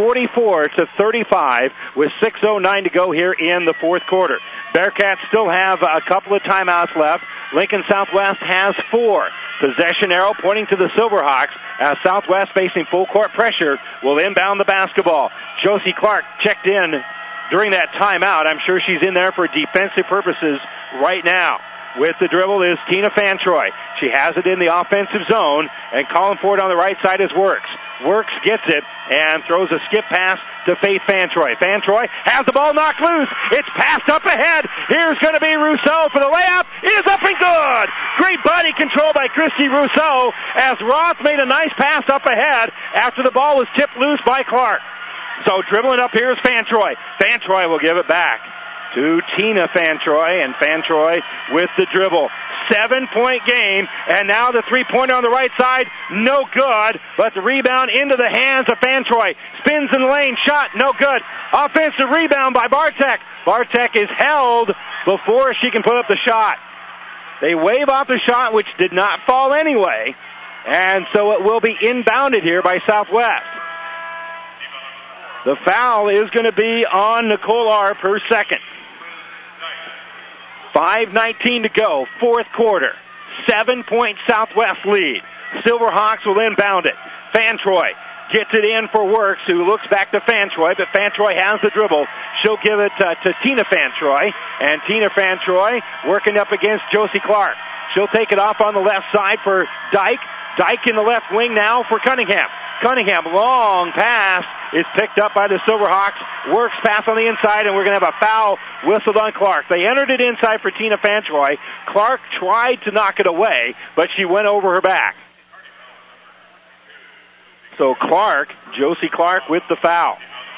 Speaker 6: 44-35 with 6:09 to go here in the fourth quarter. Bearcats still have a couple of timeouts left. Lincoln Southwest has 4. Possession arrow pointing to the Silverhawks as Southwest facing full court pressure will inbound the basketball. Josie Clark checked in during that timeout. I'm sure she's in there for defensive purposes right now. With the dribble is Tina Fantroy. She has it in the offensive zone, and calling for it on the right side is Works. Works gets it and throws a skip pass to Faith Fantroy. Fantroy has the ball knocked loose. It's passed up ahead. Here's going to be Rousseau for the layup. It is up and good. Great body control by Christy Rousseau as Roth made a nice pass up ahead after the ball was tipped loose by Clark. So dribbling up here is Fantroy. Fantroy will give it back to Tina Fantroy, and Fantroy with the dribble. 7-point game, and now the three-pointer on the right side, no good, but the rebound into the hands of Fantroy. Spins in the lane, shot, no good. Offensive rebound by Bartek. Bartek is held before she can put up the shot. They wave off the shot, which did not fall anyway, and so it will be inbounded here by Southwest. The foul is going to be on Nicole Arp, her second. 5:19 to go, fourth quarter. 7-point Southwest lead. Silverhawks will inbound it. Fantroy gets it in for Works, who looks back to Fantroy, but Fantroy has the dribble. She'll give it to Tina Fantroy, and Tina Fantroy working up against Josie Clark. She'll take it off on the left side for Dyke. Dyke in the left wing now for Cunningham. Cunningham, long pass, is picked up by the Silverhawks. Works pass on the inside, and we're going to have a foul whistled on Clark. They entered it inside for Tina Fantroy. Clark tried to knock it away, but she went over her back. So Clark, Josie Clark with the foul.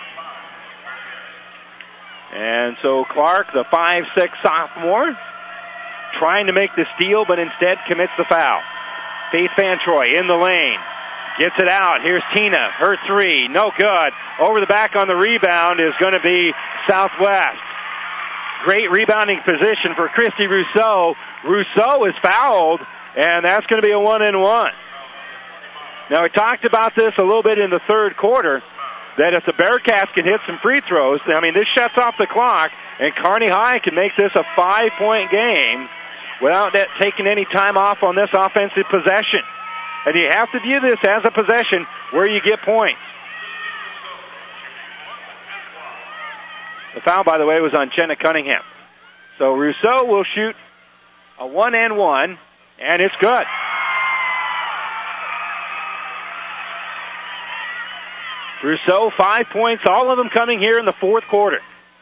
Speaker 6: And so Clark, the 5'6" sophomore, trying to make the steal, but instead commits the foul. Faith Fantroy in the lane. Gets it out. Here's Tina. Her three. No good. Over the back on the rebound is going to be Southwest. Great rebounding position for Christy Rousseau. Rousseau is fouled, and that's going to be a 1-and-1. Now, we talked about this a little bit in the third quarter, that if the Bearcats can hit some free throws, I mean, this shuts off the clock, and Kearney High can make this a 5-point game without that taking any time off on this offensive possession. And you have to view this as a possession where you get points. The foul, by the way, was on Jenna Cunningham. So Rousseau will shoot a 1-and-1, and it's good. Rousseau, 5 points, all of them coming here in the fourth quarter.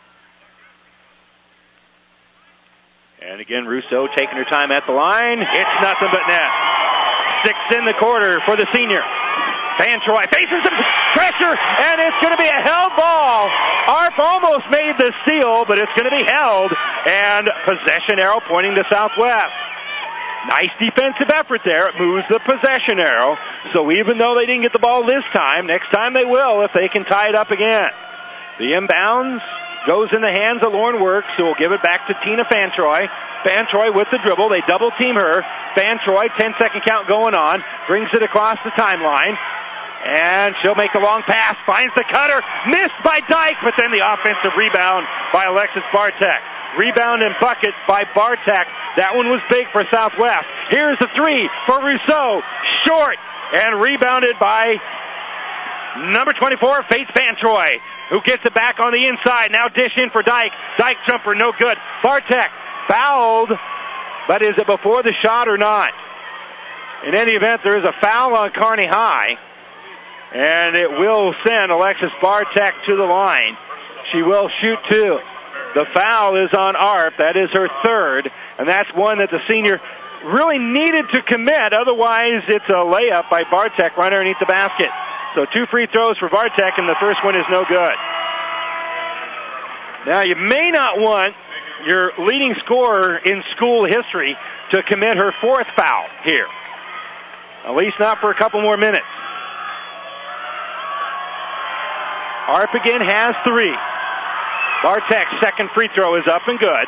Speaker 6: And again, Rousseau taking her time at the line. It's nothing but net. 6 in the quarter for the senior. Fantroy faces some pressure, and it's going to be a held ball. Arp almost made the steal, but it's going to be held, and possession arrow pointing to Southwest. Nice defensive effort there. It moves the possession arrow. So even though they didn't get the ball this time, next time they will if they can tie it up again. The inbounds goes in the hands of Lauren Works, who will give it back to Tina Fantroy. Fantroy with the dribble. They double-team her. Fantroy, 10-second count going on, brings it across the timeline. And she'll make the long pass, finds the cutter, missed by Dyke, but then the offensive rebound by Alexis Bartek. Rebound and bucket by Bartek. That one was big for Southwest. Here's the three for Rousseau. Short and rebounded by number 24, Faith Fantroy, who gets it back on the inside. Now dish in for Dyke. Dyke jumper, no good. Bartek fouled, but is it before the shot or not? In any event, there is a foul on Kearney High, and it will send Alexis Bartek to the line. She will shoot two. The foul is on Arp. That is her third, and that's one that the senior really needed to commit. Otherwise, it's a layup by Bartek right underneath the basket. So 2 free throws for Bartek, and the first one is no good. Now, you may not want your leading scorer in school history to commit her fourth foul here. At least not for a couple more minutes. Arp again has 3. Bartek's second free throw is up and good.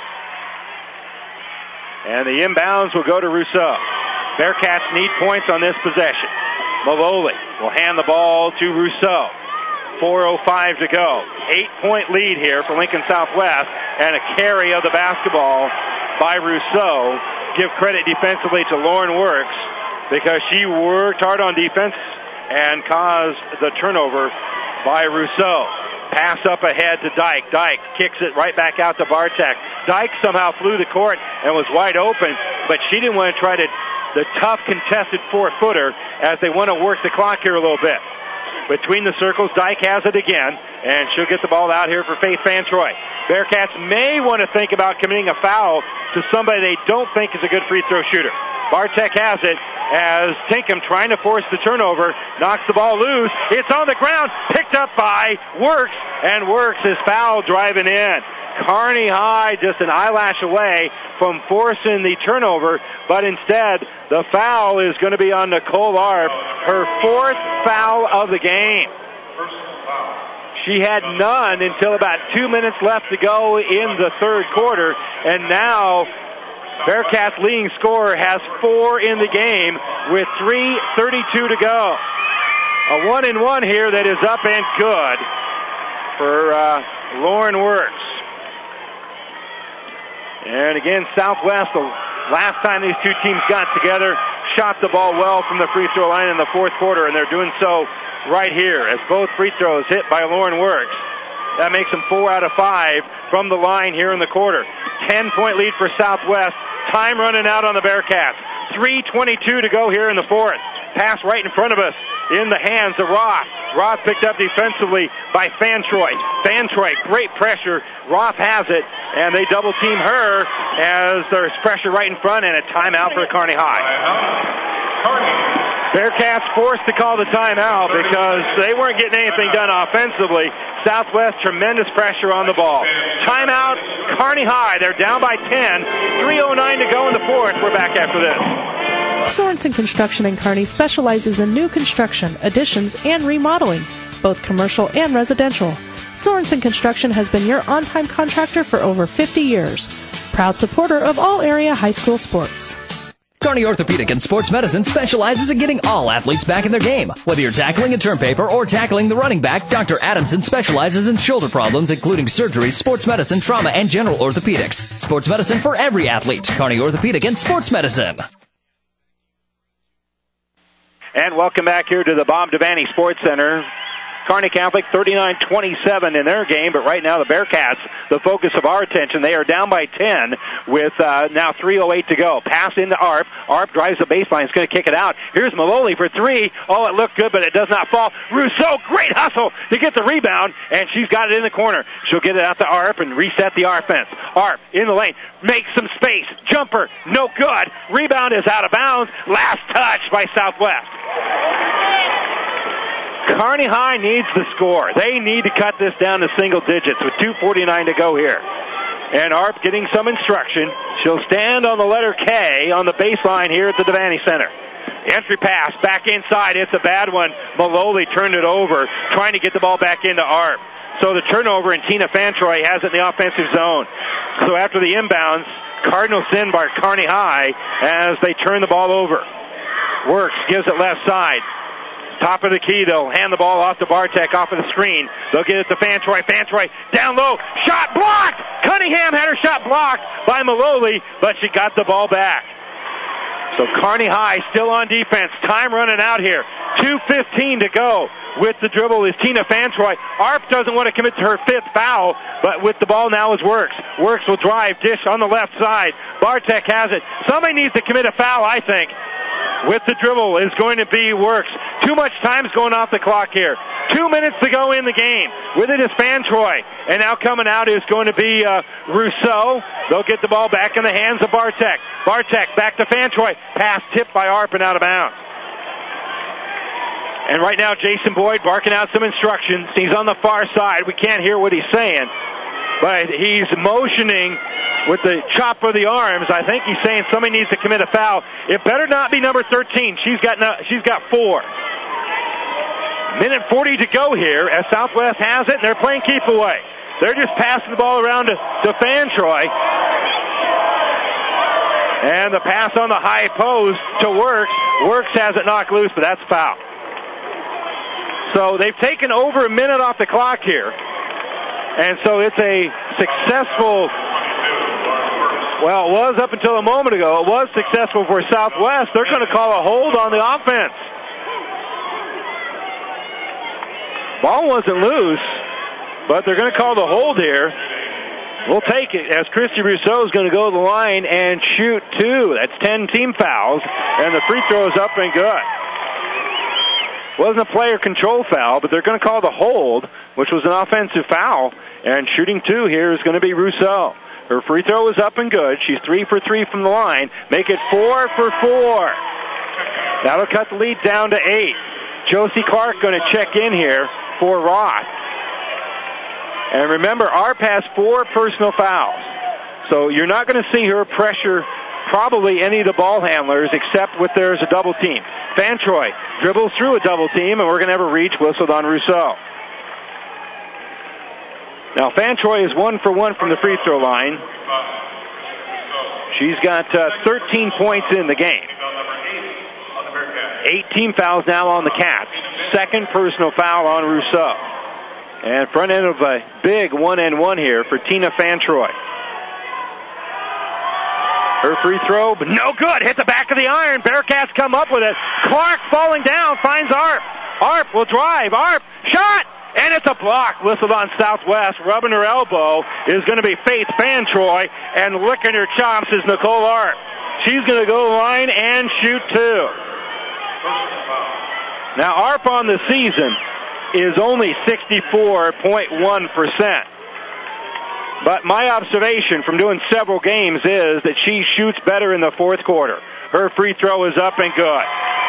Speaker 6: And the inbounds will go to Rousseau. Bearcats need points on this possession. Maloli will hand the ball to Rousseau. 4:05 to go. 8-point lead here for Lincoln Southwest, and a carry of the basketball by Rousseau. Give credit defensively to Lauren Works because she worked hard on defense and caused the turnover by Rousseau. Pass up ahead to Dyke. Dyke kicks it right back out to Bartek. Dyke somehow flew the court and was wide open, but she didn't want to try the tough contested 4-footer as they want to work the clock here a little bit. Between the circles, Dyke has it again, and she'll get the ball out here for Faith Fantroy. Bearcats may want to think about committing a foul to somebody they don't think is a good free throw shooter. Bartek has it as Tinkham, trying to force the turnover, knocks the ball loose. It's on the ground, picked up by Works, and Works is fouled driving in. Kearney High just an eyelash away from forcing the turnover, but instead the foul is going to be on Nicole Arp, her 4th foul of the game. She had none until about 2 minutes left to go in the third quarter, and now Bearcats' leading scorer has 4 in the game with 3:32 to go. A 1-and-1 here that is up and good for Lauren Works. And again, Southwest, the last time these two teams got together, shot the ball well from the free throw line in the fourth quarter, and they're doing so right here as both free throws hit by Lauren Works. That makes them 4 out of 5 from the line here in the quarter. 10-point lead for Southwest. Time running out on the Bearcats. 3:22 to go here in the fourth. Pass right in front of us in the hands of Roth. Roth picked up defensively by Fantroy. Fantroy, great pressure. Roth has it, and they double team her as there's pressure right in front and a timeout for Kearney High. Bearcats forced to call the timeout because they weren't getting anything done offensively. Southwest, tremendous pressure on the ball. Timeout, Kearney High. They're down by 10. 3:09 to go in the fourth. We're back after this.
Speaker 8: Sorensen Construction in Kearney specializes in new construction, additions, and remodeling, both commercial and residential. Sorensen Construction has been your on-time contractor for over 50 years. Proud supporter of all area high school sports.
Speaker 9: Kearney Orthopedic and Sports Medicine specializes in getting all athletes back in their game. Whether you're tackling a term paper or tackling the running back, Dr. Adamson specializes in shoulder problems, including surgery, sports medicine, trauma, and general orthopedics. Sports medicine for every athlete. Kearney Orthopedic and Sports Medicine.
Speaker 6: And welcome back here to the Bob Devaney Sports Center. Kearney Catholic 39-27 in their game, but right now the Bearcats, the focus of our attention, they are down by 10 with now 3:08 to go. Pass into Arp. Arp drives the baseline. He's going to kick it out. Here's Maloli for 3. Oh, it looked good, but it does not fall. Rousseau, great hustle to get the rebound, and she's got it in the corner. She'll get it out to Arp and reset the offense. Arp in the lane, makes some space. Jumper, no good. Rebound is out of bounds. Last touch by Southwest. Kearney High needs the score. They need to cut this down to single digits with 2:49 to go here. And Arp getting some instruction. She'll stand on the letter K on the baseline here at the Devaney Center. Entry pass back inside. It's a bad one. Maloli turned it over, trying to get the ball back into Arp. So the turnover, and Tina Fantroy has it in the offensive zone. So after the inbounds, Cardinal sin by Kearney High as they turn the ball over. Works, gives it left side. Top of the key, they'll hand the ball off to Bartek off of the screen. They'll get it to Fantroy. Fantroy down low. Shot blocked! Cunningham had her shot blocked by Maloli, but she got the ball back. So Kearney High still on defense. Time running out here. 2:15 to go. With the dribble is Tina Fantroy. Arp doesn't want to commit to her 5th foul, but with the ball now is Works. Works will drive, dish on the left side. Bartek has it. Somebody needs to commit a foul, I think. With the dribble is going to be Works. Too much time's going off the clock here. 2 minutes to go in the game. With it is Fantroy. And now coming out is going to be Rousseau. They'll get the ball back in the hands of Bartek. Bartek back to Fantroy. Pass tipped by Arp and out of bounds. And right now Jason Boyd barking out some instructions. He's on the far side. We can't hear what he's saying. But he's motioning with the chop of the arms. I think he's saying somebody needs to commit a foul. It better not be number 13. She's got 4. Minute 40 to go here as Southwest has it, and they're playing keep away. They're just passing the ball around to Fantroy. And the pass on the high post to Works. Works has it knocked loose, but that's foul. So they've taken over a minute off the clock here. And so it's a successful, well, it was up until a moment ago. It was successful for Southwest. They're going to call a hold on the offense. Ball wasn't loose, but they're going to call the hold here. We'll take it as Christy Rousseau is going to go to the line and shoot 2. That's 10 team fouls, and the free throw is up and good. Wasn't a player control foul, but they're going to call the hold, which was an offensive foul, and shooting 2 here is going to be Rousseau. Her free throw is up and good. She's 3 for 3 from the line. Make it 4 for 4. That'll cut the lead down to 8. Josie Clark going to check in here for Roth. And remember, ARP has 4 personal fouls. So you're not going to see her pressure probably any of the ball handlers except when there's a double team. Fantroy dribbles through a double team, and we're going to have a reach whistled on Rousseau. Now, Fantroy is 1 for 1 from the free throw line. She's got 13 points in the game. 18 fouls now on the Cats. Second personal foul on Rousseau. And front end of a big 1-and-1 here for Tina Fantroy. Her free throw, but no good. Hit the back of the iron. Bearcats come up with it. Clark falling down, finds Arp. Arp will drive. Arp, shot! And it's a block. Whistled on Southwest. Rubbing her elbow is going to be Faith Fantroy, and licking her chops is Nicole Arp. She's going to go line and shoot 2. Now, Arp on the season is only 64.1%. But my observation from doing several games is that she shoots better in the fourth quarter. Her free throw is up and good.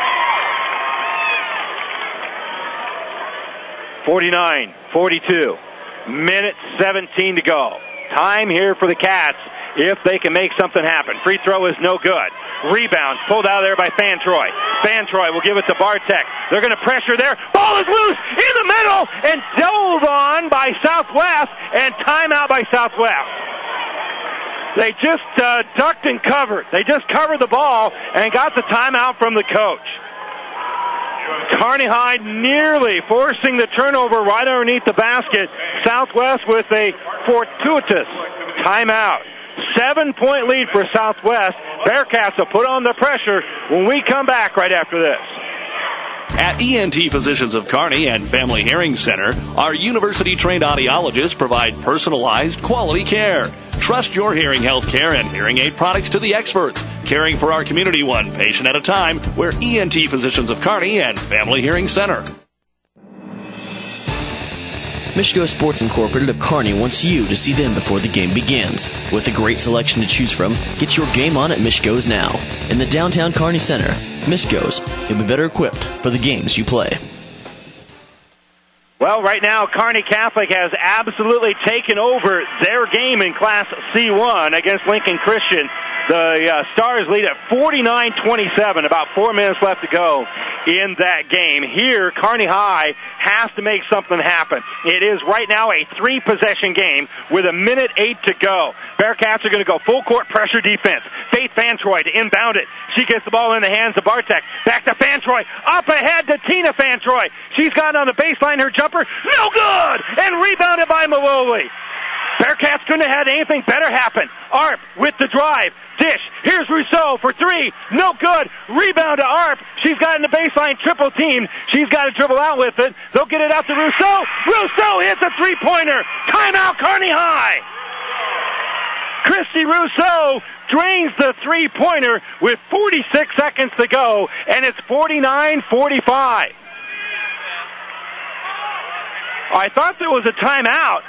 Speaker 6: 49-42. Minute 17 to go. Time here for the Cats if they can make something happen. Free throw is no good. Rebound pulled out of there by Fantroy. Fantroy will give it to Bartek. They're going to pressure there. Ball is loose in the middle and dove on by Southwest, and timeout by Southwest. They just ducked and covered. They just covered the ball and got the timeout from the coach. Kearney High nearly forcing the turnover right underneath the basket. Southwest with a fortuitous timeout. 7-point lead for Southwest. Bearcats will put on the pressure when we come back right after this.
Speaker 11: At ENT Physicians of Kearney and Family Hearing Center, our university-trained audiologists provide personalized, quality care. Trust your hearing health care and hearing aid products to the experts, caring for our community one patient at a time. We're ENT Physicians of Kearney and Family Hearing Center.
Speaker 7: Michigo Sports Incorporated of Kearney wants you to see them before the game begins. With a great selection to choose from, get your game on at Michigo's now. In the downtown Kearney Center, Michigo's, you'll be better equipped for the games you play.
Speaker 6: Well, right now, Kearney Catholic has absolutely taken over their game in Class C1 against Lincoln Christian. The Stars lead at 49-27, about 4 minutes left to go in that game. Here, Kearney High has to make something happen. It is right now a 3-possession game with 1:08 to go. Bearcats are going to go full court pressure defense. Faith Fantroy to inbound it. She gets the ball in the hands of Bartek. Back to Fantroy. Up ahead to Tina Fantroy. She's got on the baseline her jumper. No good! And rebounded by Maloli. Bearcats couldn't have had anything better happen. Arp with the drive. Dish. Here's Rousseau for 3. No good. Rebound to Arp. She's got in the baseline triple team. She's got to dribble out with it. They'll get it out to Rousseau. Rousseau hits a 3-pointer. Timeout, Kearney High. Christy Rousseau drains the 3-pointer with 46 seconds to go, and it's 49-45. I thought there was a timeout,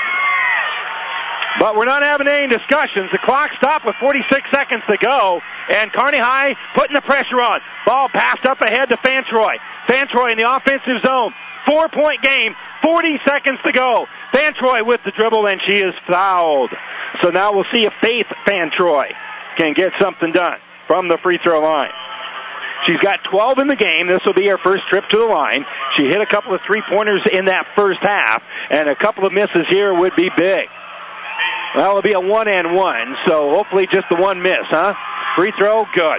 Speaker 6: but we're not having any discussions. The clock stopped with 46 seconds to go, and Kearney High putting the pressure on. Ball passed up ahead to Fantroy. Fantroy in the offensive zone. 4-point game, 40 seconds to go. Fantroy with the dribble, and she is fouled. So now we'll see if Faith Fantroy can get something done from the free throw line. She's got 12 in the game. This will be her first trip to the line. She hit a couple of 3-pointers in that first half, and a couple of misses here would be big. Well, it'll be a 1-and-1, so hopefully just the one miss, huh? Free throw, good.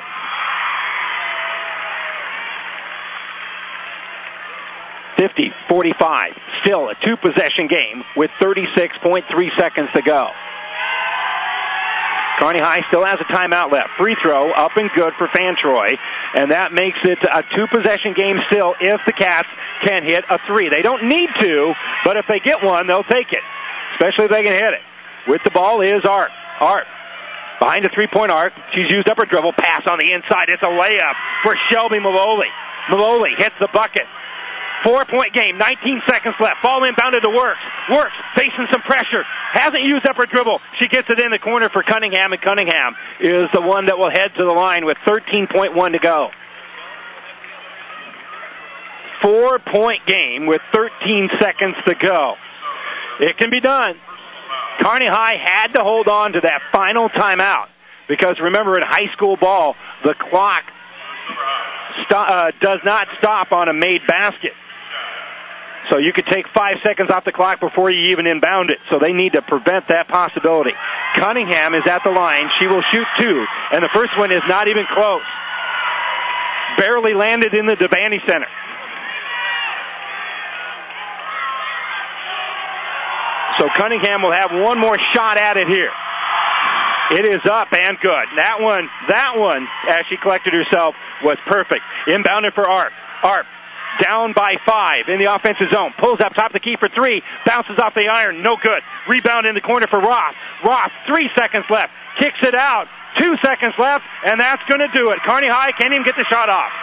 Speaker 6: (50-45). Still a 2-possession game with 36.3 seconds to go. Kearney High still has a timeout left. Free throw up and good for Fantroy, and that makes it a 2-possession game still if the Cats can hit a 3. They don't need to, but if they get one, they'll take it, especially if they can hit it. With the ball is Arp. Arp behind the 3-point arc. She's used up her dribble. Pass on the inside. It's a layup for Shelby Maloli. Maloli hits the bucket. 4-point game, 19 seconds left. Ball inbounded to Works. Works facing some pressure. Hasn't used up her dribble. She gets it in the corner for Cunningham, and Cunningham is the one that will head to the line with 13.1 to go. 4-point game with 13 seconds to go. It can be done. Kearney High had to hold on to that final timeout because, remember, in high school ball, the clock does not stop on a made basket. So you could take 5 seconds off the clock before you even inbound it. So they need to prevent that possibility. Cunningham is at the line. She will shoot 2, and the first one is not even close. Barely landed in the Devaney Center. So Cunningham will have one more shot at it here. It is up and good. That one, as she collected herself, was perfect. Inbounded for Arp. Arp, down by 5 in the offensive zone. Pulls up top of the key for 3. Bounces off the iron. No good. Rebound in the corner for Roth. Roth, 3 seconds left. Kicks it out. 2 seconds left, and that's going to do it. Kearney High can't even get the shot off.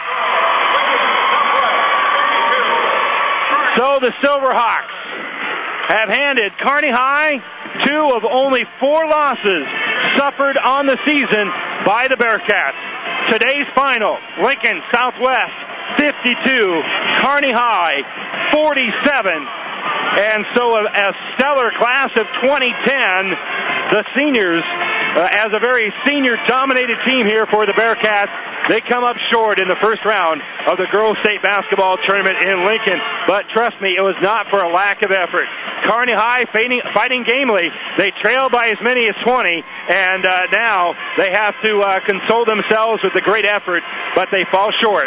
Speaker 6: So the Silverhawks have handed Kearney High 2 of only 4 losses suffered on the season by the Bearcats. Today's final, Lincoln Southwest 52, Kearney High 47. And so a stellar class of 2010, the seniors, as a very senior-dominated team here for the Bearcats, they come up short in the first round of the girls' state basketball tournament in Lincoln. But trust me, it was not for a lack of effort. Kearney High fighting gamely. They trail by as many as 20, and now they have to console themselves with the great effort, but they fall short,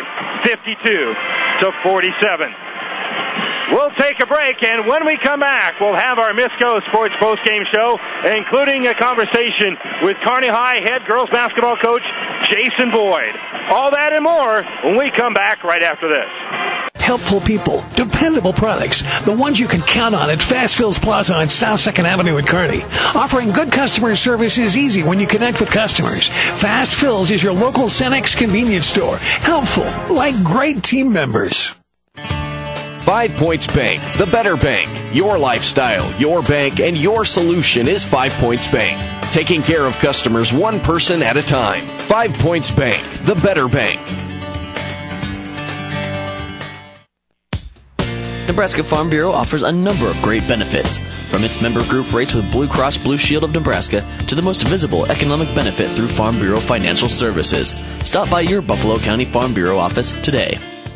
Speaker 6: 52-47. We'll take a break, and when we come back, we'll have our Misco Sports postgame show, including a conversation with Kearney High head girls basketball coach Jason Boyd. All that and more when we come back right after this.
Speaker 10: Helpful people, dependable products, the ones you can count on at Fast Fills Plaza on South 2nd Avenue in Kearney. Offering good customer service is easy when you connect with customers. Fast Fills is your local Cenex convenience store. Helpful, like great team members.
Speaker 3: 5 Points Bank, the better bank. Your lifestyle, your bank, and your solution is 5 Points Bank. Taking care of customers one person at a time. 5 Points Bank, the better bank.
Speaker 7: Nebraska Farm Bureau offers a number of great benefits, from its member group rates with Blue Cross Blue Shield of Nebraska to the most visible economic benefit through Farm Bureau Financial Services. Stop by your Buffalo County Farm Bureau office today.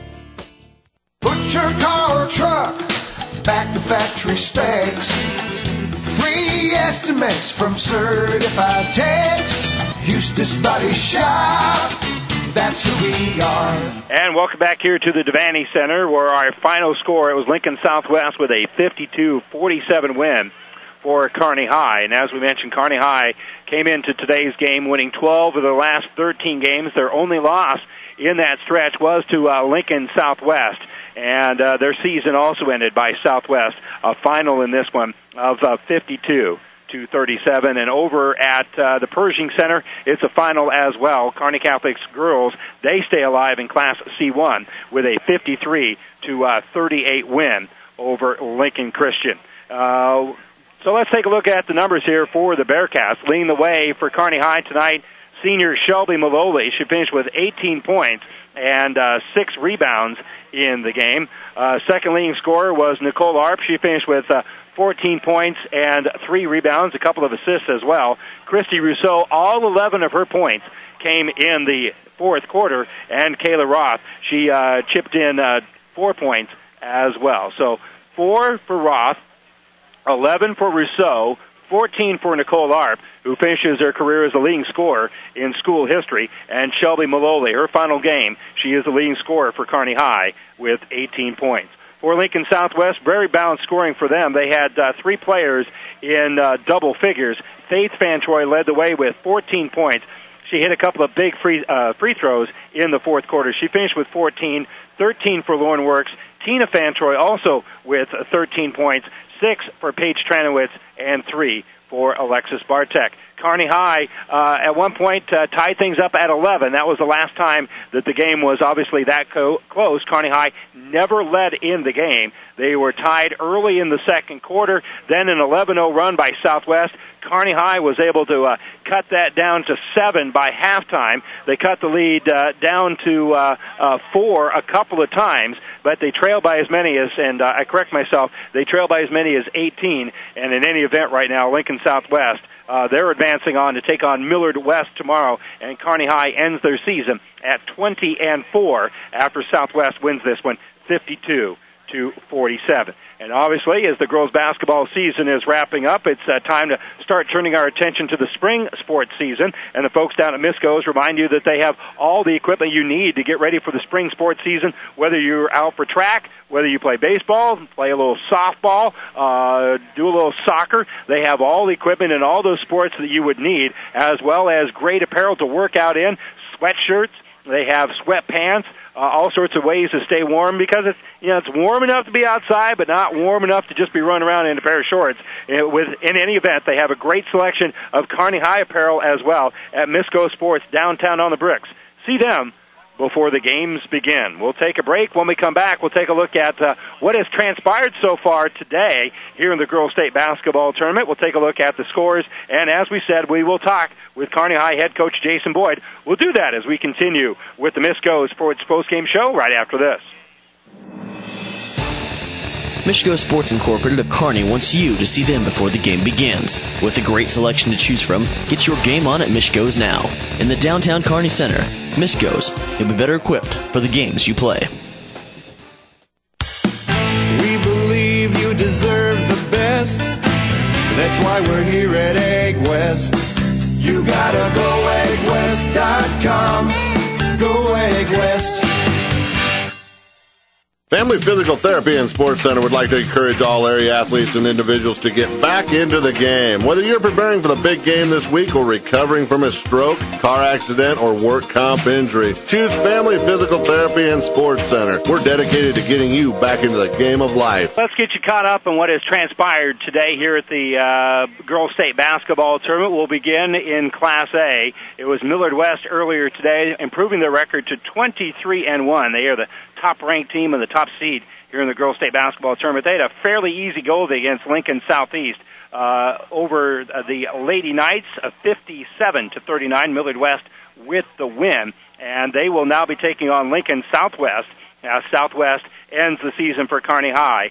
Speaker 16: Put your car or truck back to factory specs. Free estimates from certified techs. Eustace Body Shop. That's who we are.
Speaker 6: And welcome back here to the Devaney Center, where our final score, it was Lincoln Southwest with a 52-47 win for Kearney High. And as we mentioned, Kearney High came into today's game winning 12 of their last 13 games. Their only loss in that stretch was to Lincoln Southwest. And their season also ended by Southwest, a final in this one of 52-37. And over at the Pershing Center, it's a final as well. Kearney Catholic's girls, they stay alive in Class C1 with a 53-38 win over Lincoln Christian. So let's take a look at the numbers here for the Bearcats. Leading the way for Kearney High tonight, senior Shelby Maloli. She finished with 18 points and 6 rebounds in the game. Second leading scorer was Nicole Arp. She finished with 14 points and 3 rebounds, a couple of assists as well. Christy Rousseau, all 11 of her points came in the fourth quarter, and Kayla Roth, she chipped in 4 points as well. So 4 for Roth, 11 for Rousseau, 14 for Nicole Arp, who finishes her career as the leading scorer in school history, and Shelby Maloli, her final game, she is the leading scorer for Kearney High with 18 points. For Lincoln Southwest, very balanced scoring for them. They had 3 players in double figures. Faith Fantroy led the way with 14 points. She hit a couple of big free throws in the fourth quarter. She finished with 14, 13 for Lauren Works. Tina Fantroy also with 13 points, 6 for Paige Tranowitz, and 3 for Alexis Bartek. Kearney High at one point tied things up at 11. That was the last time that the game was obviously that close. Kearney High never led in the game. They were tied early in the second quarter, then an 11-0 run by Southwest. Kearney High was able to cut that down to 7 by halftime. They cut the lead down to 4 a couple of times, but they trailed by as many as, and I correct myself, they trailed by as many as 18. And in any event right now, Lincoln Southwest, they're advancing on to take on Millard West tomorrow, and Kearney High ends their season at 20-4 after Southwest wins this one 52-47. And obviously, as the girls' basketball season is wrapping up, it's time to start turning our attention to the spring sports season. And the folks down at Misco's remind you that they have all the equipment you need to get ready for the spring sports season, whether you're out for track, whether you play baseball, play a little softball, do a little soccer. They have all the equipment in all those sports that you would need, as well as great apparel to work out in, sweatshirts. They have sweatpants. All sorts of ways to stay warm, because it's warm enough to be outside, but not warm enough to just be running around in a pair of shorts. In any event, they have a great selection of Kearney High apparel as well at Misco Sports downtown on the Bricks. See them before the games begin. We'll take a break. When we come back, we'll take a look at what has transpired so far today here in the Girls State Basketball Tournament. We'll take a look at the scores, and as we said, we will talk with Kearney High head coach Jason Boyd. We'll do that as we continue with the Misco Sports postgame show right after this.
Speaker 7: Michigo Sports Incorporated of Kearney wants you to see them before the game begins. With a great selection to choose from, get your game on at Michigo's now. In the downtown Kearney Center, Michigo's, you'll be better equipped for the games you play.
Speaker 16: We believe you deserve the best. That's why we're here at Egg West. You gotta go eggwest.com. Go Egg West.
Speaker 13: Family Physical Therapy and Sports Center would like to encourage all area athletes and individuals to get back into the game. Whether you're preparing for the big game this week or recovering from a stroke, car accident, or work comp injury, choose Family Physical Therapy and Sports Center. We're dedicated to getting you back into the game of life.
Speaker 6: Let's get you caught up on what has transpired today here at the Girls State Basketball Tournament. We'll begin in Class A. It was Millard West earlier today, improving their record to 23-1. They are the top-ranked team and the top seed here in the Girls State Basketball Tournament. They had a fairly easy go against Lincoln Southeast over the Lady Knights, 57-39. Millard West with the win, and they will now be taking on Lincoln Southwest. Southwest ends the season for Kearney High,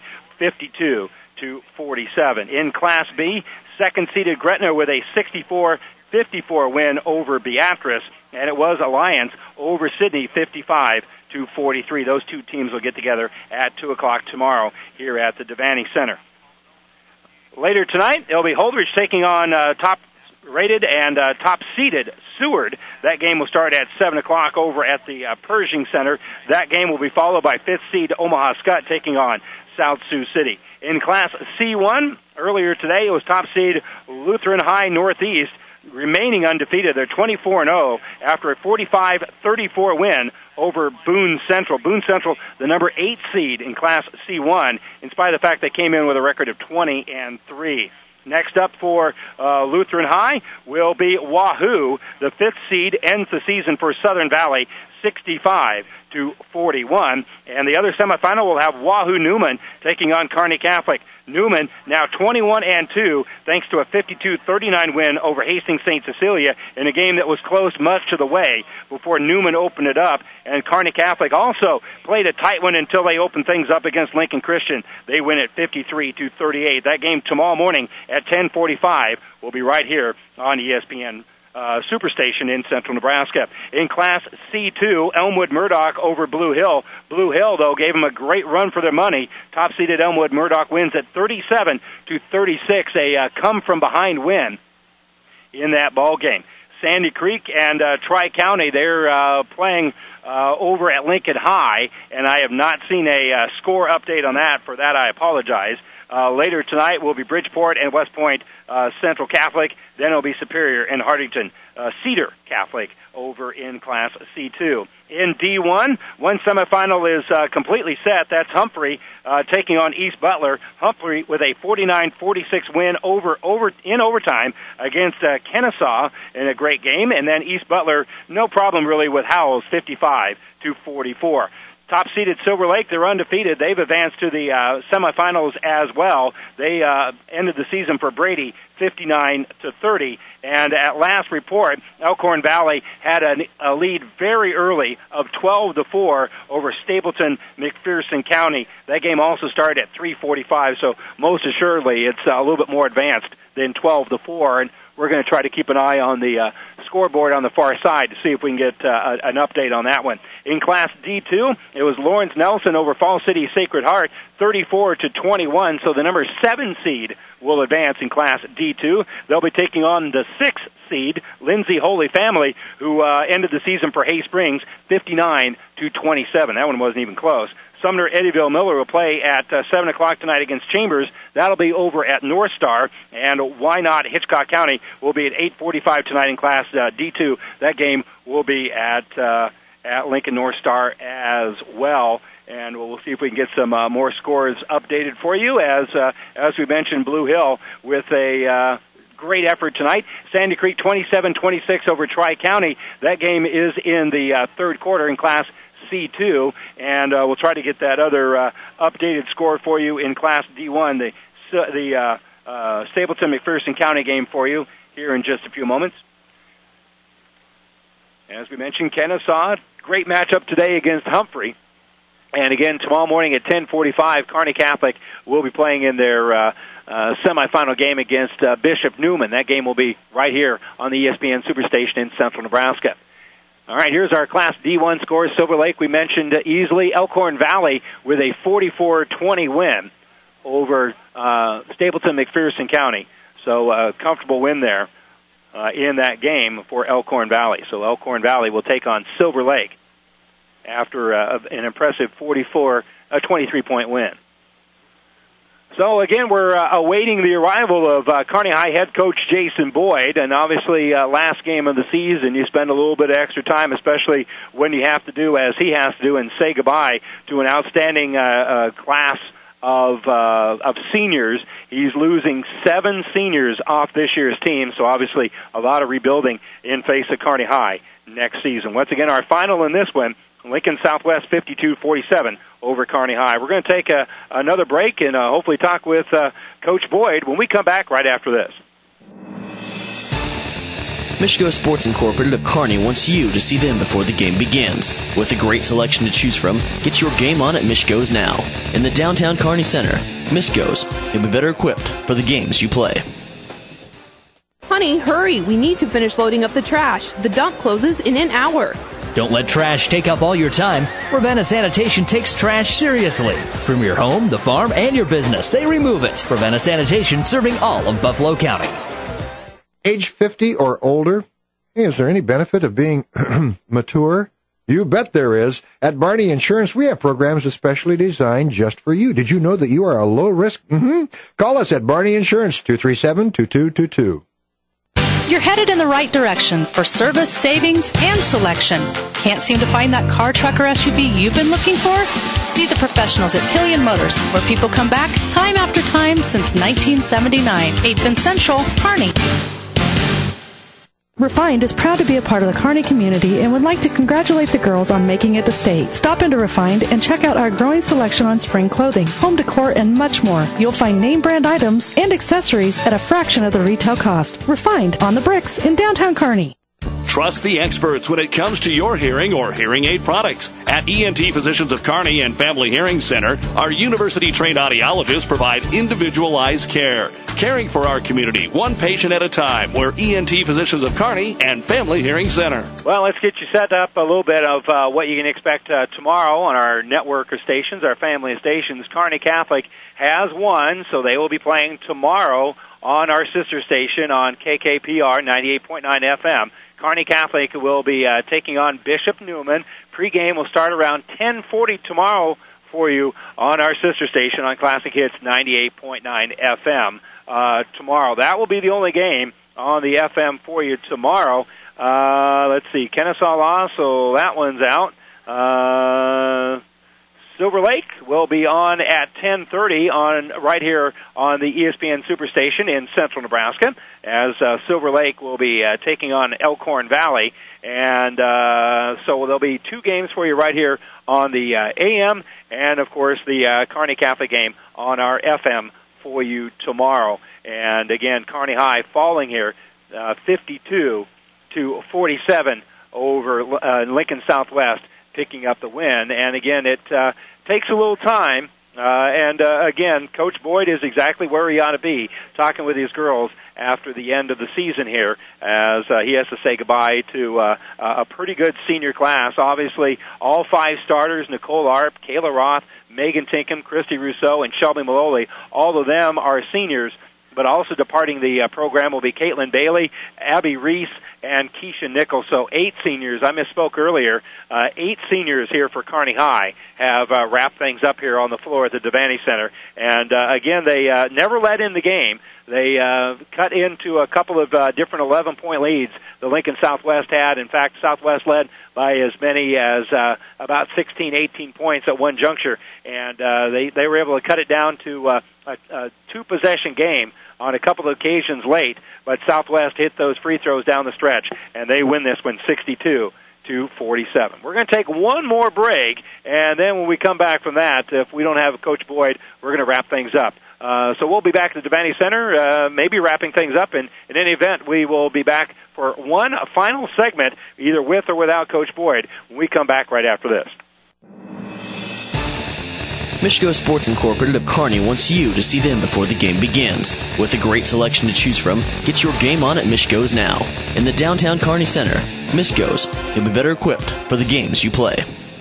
Speaker 6: 52-47. In Class B, second-seeded Gretna with a 64-54 win over Beatrice, and it was Alliance over Sydney, 55-43. Those two teams will get together at 2 o'clock tomorrow here at the Devaney Center. Later tonight, it'll be Holdridge taking on top-rated and top-seeded Seward. That game will start at 7 o'clock over at the Pershing Center. That game will be followed by 5th seed Omaha Skutt taking on South Sioux City. In Class C1, earlier today, it was top seed Lutheran High Northeast, remaining undefeated. They're 24-0 after a 45-34 win over Boone Central. Boone Central, the number 8 seed in Class C1, in spite of the fact they came in with a record of 20-3. Next up for Lutheran High will be Wahoo. The 5th seed ends the season for Southern Valley, 65-41. And the other semifinal will have Wahoo Newman taking on Kearney Catholic. Newman now 21-2 thanks to a 52-39 win over Hastings St. Cecilia in a game that was close much of the way before Newman opened it up. And Kearney Catholic also played a tight one until they opened things up against Lincoln Christian. They win it 53-38. That game tomorrow morning at 10:45 will be right here on ESPN Superstation in central Nebraska. In Class C2, Elmwood Murdoch over Blue Hill. Blue Hill, though, gave them a great run for their money. Top-seeded Elmwood Murdoch wins at 37-36, a come-from-behind win in that ball game. Sandy Creek and Tri-County, they're playing over at Lincoln High, and I have not seen a score update on that. For that, I apologize. Later tonight will be Bridgeport and West Point Central Catholic. Then it'll be Superior and Hartington Cedar Catholic over in Class C2. In D1, one semifinal is completely set. That's Humphrey taking on East Butler. Humphrey with a 49-46 win in overtime against Kennesaw in a great game. And then East Butler, no problem really with Howells, 55-44. Top-seeded Silver Lake, they're undefeated. They've advanced to the semifinals as well. They ended the season for Brady 59-30. And at last report, Elkhorn Valley had a lead very early of 12-4 over Stapleton McPherson County. That game also started at 3:45, so most assuredly it's a little bit more advanced than 12-4. And we're going to try to keep an eye on the scoreboard on the far side to see if we can get an update on that one. In Class D2, it was Lawrence Nelson over Fall City Sacred Heart, 34-21. So the number 7 seed will advance in Class D2. They'll be taking on the 6th seed, Lindsay Holy Family, who ended the season for Hay Springs, 59-27. That one wasn't even close. Sumner Eddyville Miller will play at 7 o'clock tonight against Chambers. That'll be over at North Star. And Why Not Hitchcock County will be at 8:45 tonight in Class D2. That game will be at Lincoln North Star as well. And we'll see if we can get some more scores updated for you. As we mentioned, Blue Hill with a great effort tonight. Sandy Creek 27-26 over Tri-County. That game is in the third quarter in Class C2, and we'll try to get that other updated score for you in Class D1, the Stapleton McPherson County game for you here in just a few moments. As we mentioned, Kennesaw, great matchup today against Humphrey. And again, tomorrow morning at 10:45, Kearney Catholic will be playing in their semifinal game against Bishop Neumann. That game will be right here on the ESPN Superstation in Central Nebraska. All right, here's our Class D1 scores. Silver Lake, we mentioned easily. Elkhorn Valley with a 44-20 win over Stapleton McPherson County. So a comfortable win there in that game for Elkhorn Valley. So Elkhorn Valley will take on Silver Lake after an impressive 23-point win. So, again, we're awaiting the arrival of Kearney High head coach Jason Boyd, and obviously last game of the season, you spend a little bit of extra time, especially when you have to do, as he has to do, and say goodbye to an outstanding class of seniors. He's losing 7 seniors off this year's team, so obviously a lot of rebuilding in face of Kearney High next season. Once again, our final in this one, Lincoln Southwest 52-47 over Kearney High. We're going to take another break and hopefully talk with Coach Boyd when we come back right after this.
Speaker 7: Michigo Sports Incorporated of Kearney wants you to see them before the game begins. With a great selection to choose from, get your game on at Michigo's now. In the downtown Kearney Center, Michigo's, you'll be better equipped for the games you play.
Speaker 18: Honey, hurry. We need to finish loading up the trash. The dump closes in an hour.
Speaker 9: Don't let trash take up all your time. Ravenna Sanitation takes trash seriously. From your home, the farm, and your business, they remove it. Ravenna Sanitation, serving all of Buffalo County.
Speaker 19: Age 50 or older? Hey, is there any benefit of being mature? You bet there is. At Barney Insurance, we have programs especially designed just for you. Did you know that you are a low risk? Call us at Barney Insurance, 237-2222.
Speaker 21: You're headed in the right direction for service, savings, and selection. Can't seem to find that car, truck, or SUV you've been looking for? See the professionals at Killian Motors, where people come back time after time since 1979. 8th and Central, Kearney.
Speaker 4: Refined is proud to be a part of the Kearney community and would like to congratulate the girls on making it to state. Stop into Refined and check out our growing selection on spring clothing, home decor, and much more. You'll find name brand items and accessories at a fraction of the retail cost. Refined on the bricks in downtown Kearney.
Speaker 2: Trust the experts when it comes to your hearing or hearing aid products. At ENT Physicians of Kearney and Family Hearing Center, our university-trained audiologists provide individualized care, caring for our community one patient at a time. We're ENT Physicians of Kearney and Family Hearing Center.
Speaker 6: Well, let's get you set up a little bit of what you can expect tomorrow on our network of stations, our family of stations. Kearney Catholic has won, so they will be playing tomorrow on our sister station on KKPR 98.9 FM. Kearney Catholic will be taking on Bishop Neumann Pre-game will start around 10:40 tomorrow for you on our sister station on Classic Hits 98.9 FM tomorrow. That will be the only game on the FM for you tomorrow. Let's see, Kennesaw Law, so that one's out. Silver Lake will be on at 10:30 right here on the ESPN Superstation in central Nebraska, as Silver Lake will be taking on Elkhorn Valley. And so there'll be two games for you right here on the AM, and, of course, the Kearney Catholic game on our FM for you tomorrow. And, again, Kearney High falling here 52-47 over Lincoln Southwest, picking up the win. And, again, it takes a little time. Again, Coach Boyd is exactly where he ought to be, talking with his girls after the end of the season here, as he has to say goodbye to a pretty good senior class. Obviously, all five starters, Nicole Arp, Kayla Roth, Megan Tinkham, Christy Rousseau, and Shelby Maloli, all of them are seniors. But also departing the program will be Caitlin Bailey, Abby Reese, and Keisha Nichols. So 8 seniors. I misspoke earlier. 8 seniors here for Kearney High have wrapped things up here on the floor at the Devaney Center. And, again, they never let in the game. They cut into a couple of different 11-point leads the Lincoln Southwest had. In fact, Southwest led by as many as about 16, 18 points at one juncture. And they were able to cut it down to a 2-possession game on a couple of occasions late, but Southwest hit those free throws down the stretch, and they win this one 62-47. We're going to take one more break, and then when we come back from that, if we don't have Coach Boyd, we're going to wrap things up. So we'll be back at the Devaney Center, maybe wrapping things up, and in any event, we will be back for one final segment, either with or without Coach Boyd, when we come back right after this.
Speaker 7: Michigo Sports Incorporated of Kearney wants you to see them before the game begins. With a great selection to choose from, get your game on at Michigo's now. In the downtown Kearney Center, Michigo's, you'll be better equipped for the games you play.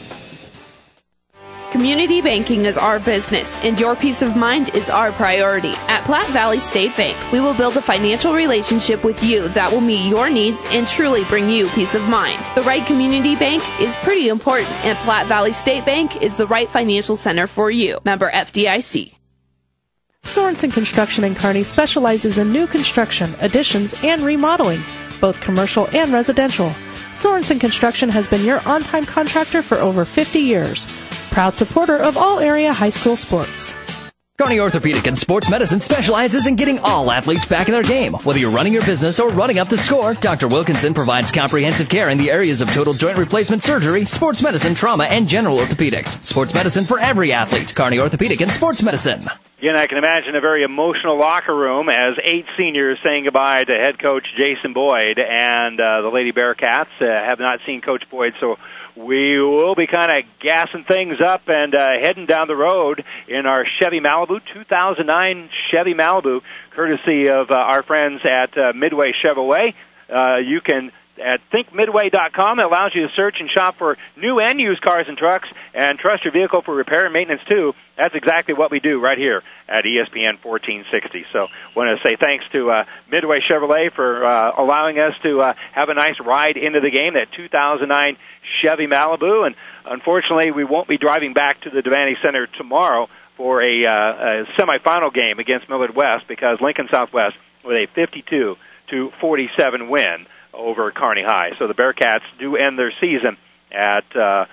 Speaker 18: Community banking is our business, and your peace of mind is our priority. At Platte Valley State Bank, we will build a financial relationship with you that will meet your needs and truly bring you peace of mind. The right community bank is pretty important, and Platte Valley State Bank is the right financial center for you. Member FDIC.
Speaker 8: Sorensen Construction in Kearney specializes in new construction, additions, and remodeling, both commercial and residential. Sorensen Construction has been your on-time contractor for over 50 years. Proud supporter of all area high school sports.
Speaker 9: Kearney Orthopedic and Sports Medicine specializes in getting all athletes back in their game. Whether you're running your business or running up the score, Dr. Wilkinson provides comprehensive care in the areas of total joint replacement surgery, sports medicine, trauma, and general orthopedics. Sports medicine for every athlete. Kearney Orthopedic and Sports Medicine.
Speaker 6: Again, I can imagine a very emotional locker room as 8 seniors saying goodbye to head coach Jason Boyd, and the Lady Bearcats have not seen Coach Boyd, so we will be kind of gassing things up and heading down the road in our Chevy Malibu, 2009 Chevy Malibu, courtesy of our friends at Midway Chevrolet. You can at thinkmidway.com. It allows you to search and shop for new and used cars and trucks and trust your vehicle for repair and maintenance, too. That's exactly what we do right here at ESPN 1460. So I want to say thanks to Midway Chevrolet for allowing us to have a nice ride into the game, that 2009 Chevy Malibu. And unfortunately, we won't be driving back to the Devaney Center tomorrow for a semifinal game against Millard West, because Lincoln Southwest with a 52-47 win over Kearney High. So the Bearcats do end their season at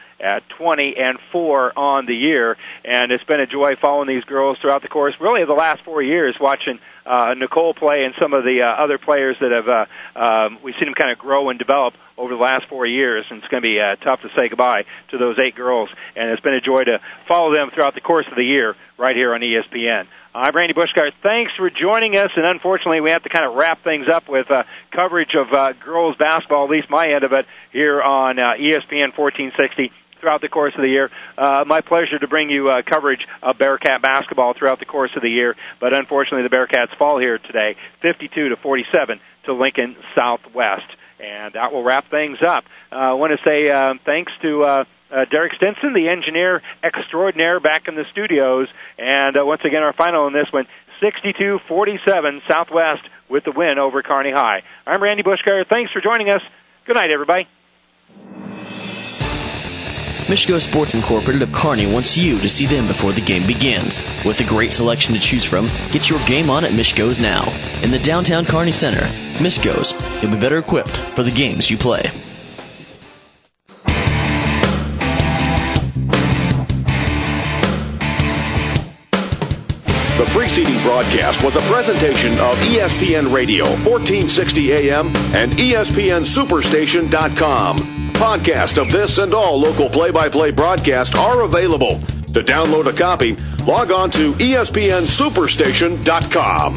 Speaker 6: 20-4 on the year, and it's been a joy following these girls throughout the course, really, of the last 4 years, watching Nicole play and some of the other players that have we've seen them kind of grow and develop over the last 4 years, and it's going to be tough to say goodbye to those 8 girls, and it's been a joy to follow them throughout the course of the year right here on ESPN. I'm Randy Bushgart. Thanks for joining us, and unfortunately we have to kind of wrap things up with coverage of girls basketball, at least my end of it, here on ESPN 1460 throughout the course of the year. My pleasure to bring you coverage of Bearcat basketball throughout the course of the year, but unfortunately the Bearcats fall here today, 52-47 to Lincoln Southwest. And that will wrap things up. I want to say thanks to Derek Stinson, the engineer extraordinaire, back in the studios. And once again, our final in this one, 62-47, Southwest with the win over Kearney High. I'm Randy Bushgart. Thanks for joining us. Good night, everybody.
Speaker 7: Michigo Sports Incorporated of Kearney wants you to see them before the game begins. With a great selection to choose from, get your game on at Michigo's now. In the downtown Kearney Center, Michigo's, you'll be better equipped for the games you play.
Speaker 1: The preceding broadcast was a presentation of ESPN Radio, 1460 AM and ESPNSuperstation.com. Podcasts of this and all local play-by-play broadcasts are available. To download a copy, log on to ESPNSuperstation.com.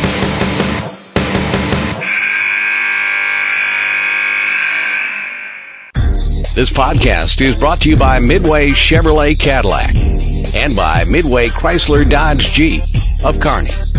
Speaker 22: This podcast is brought to you by Midway Chevrolet Cadillac and by Midway Chrysler Dodge Jeep of Kearney.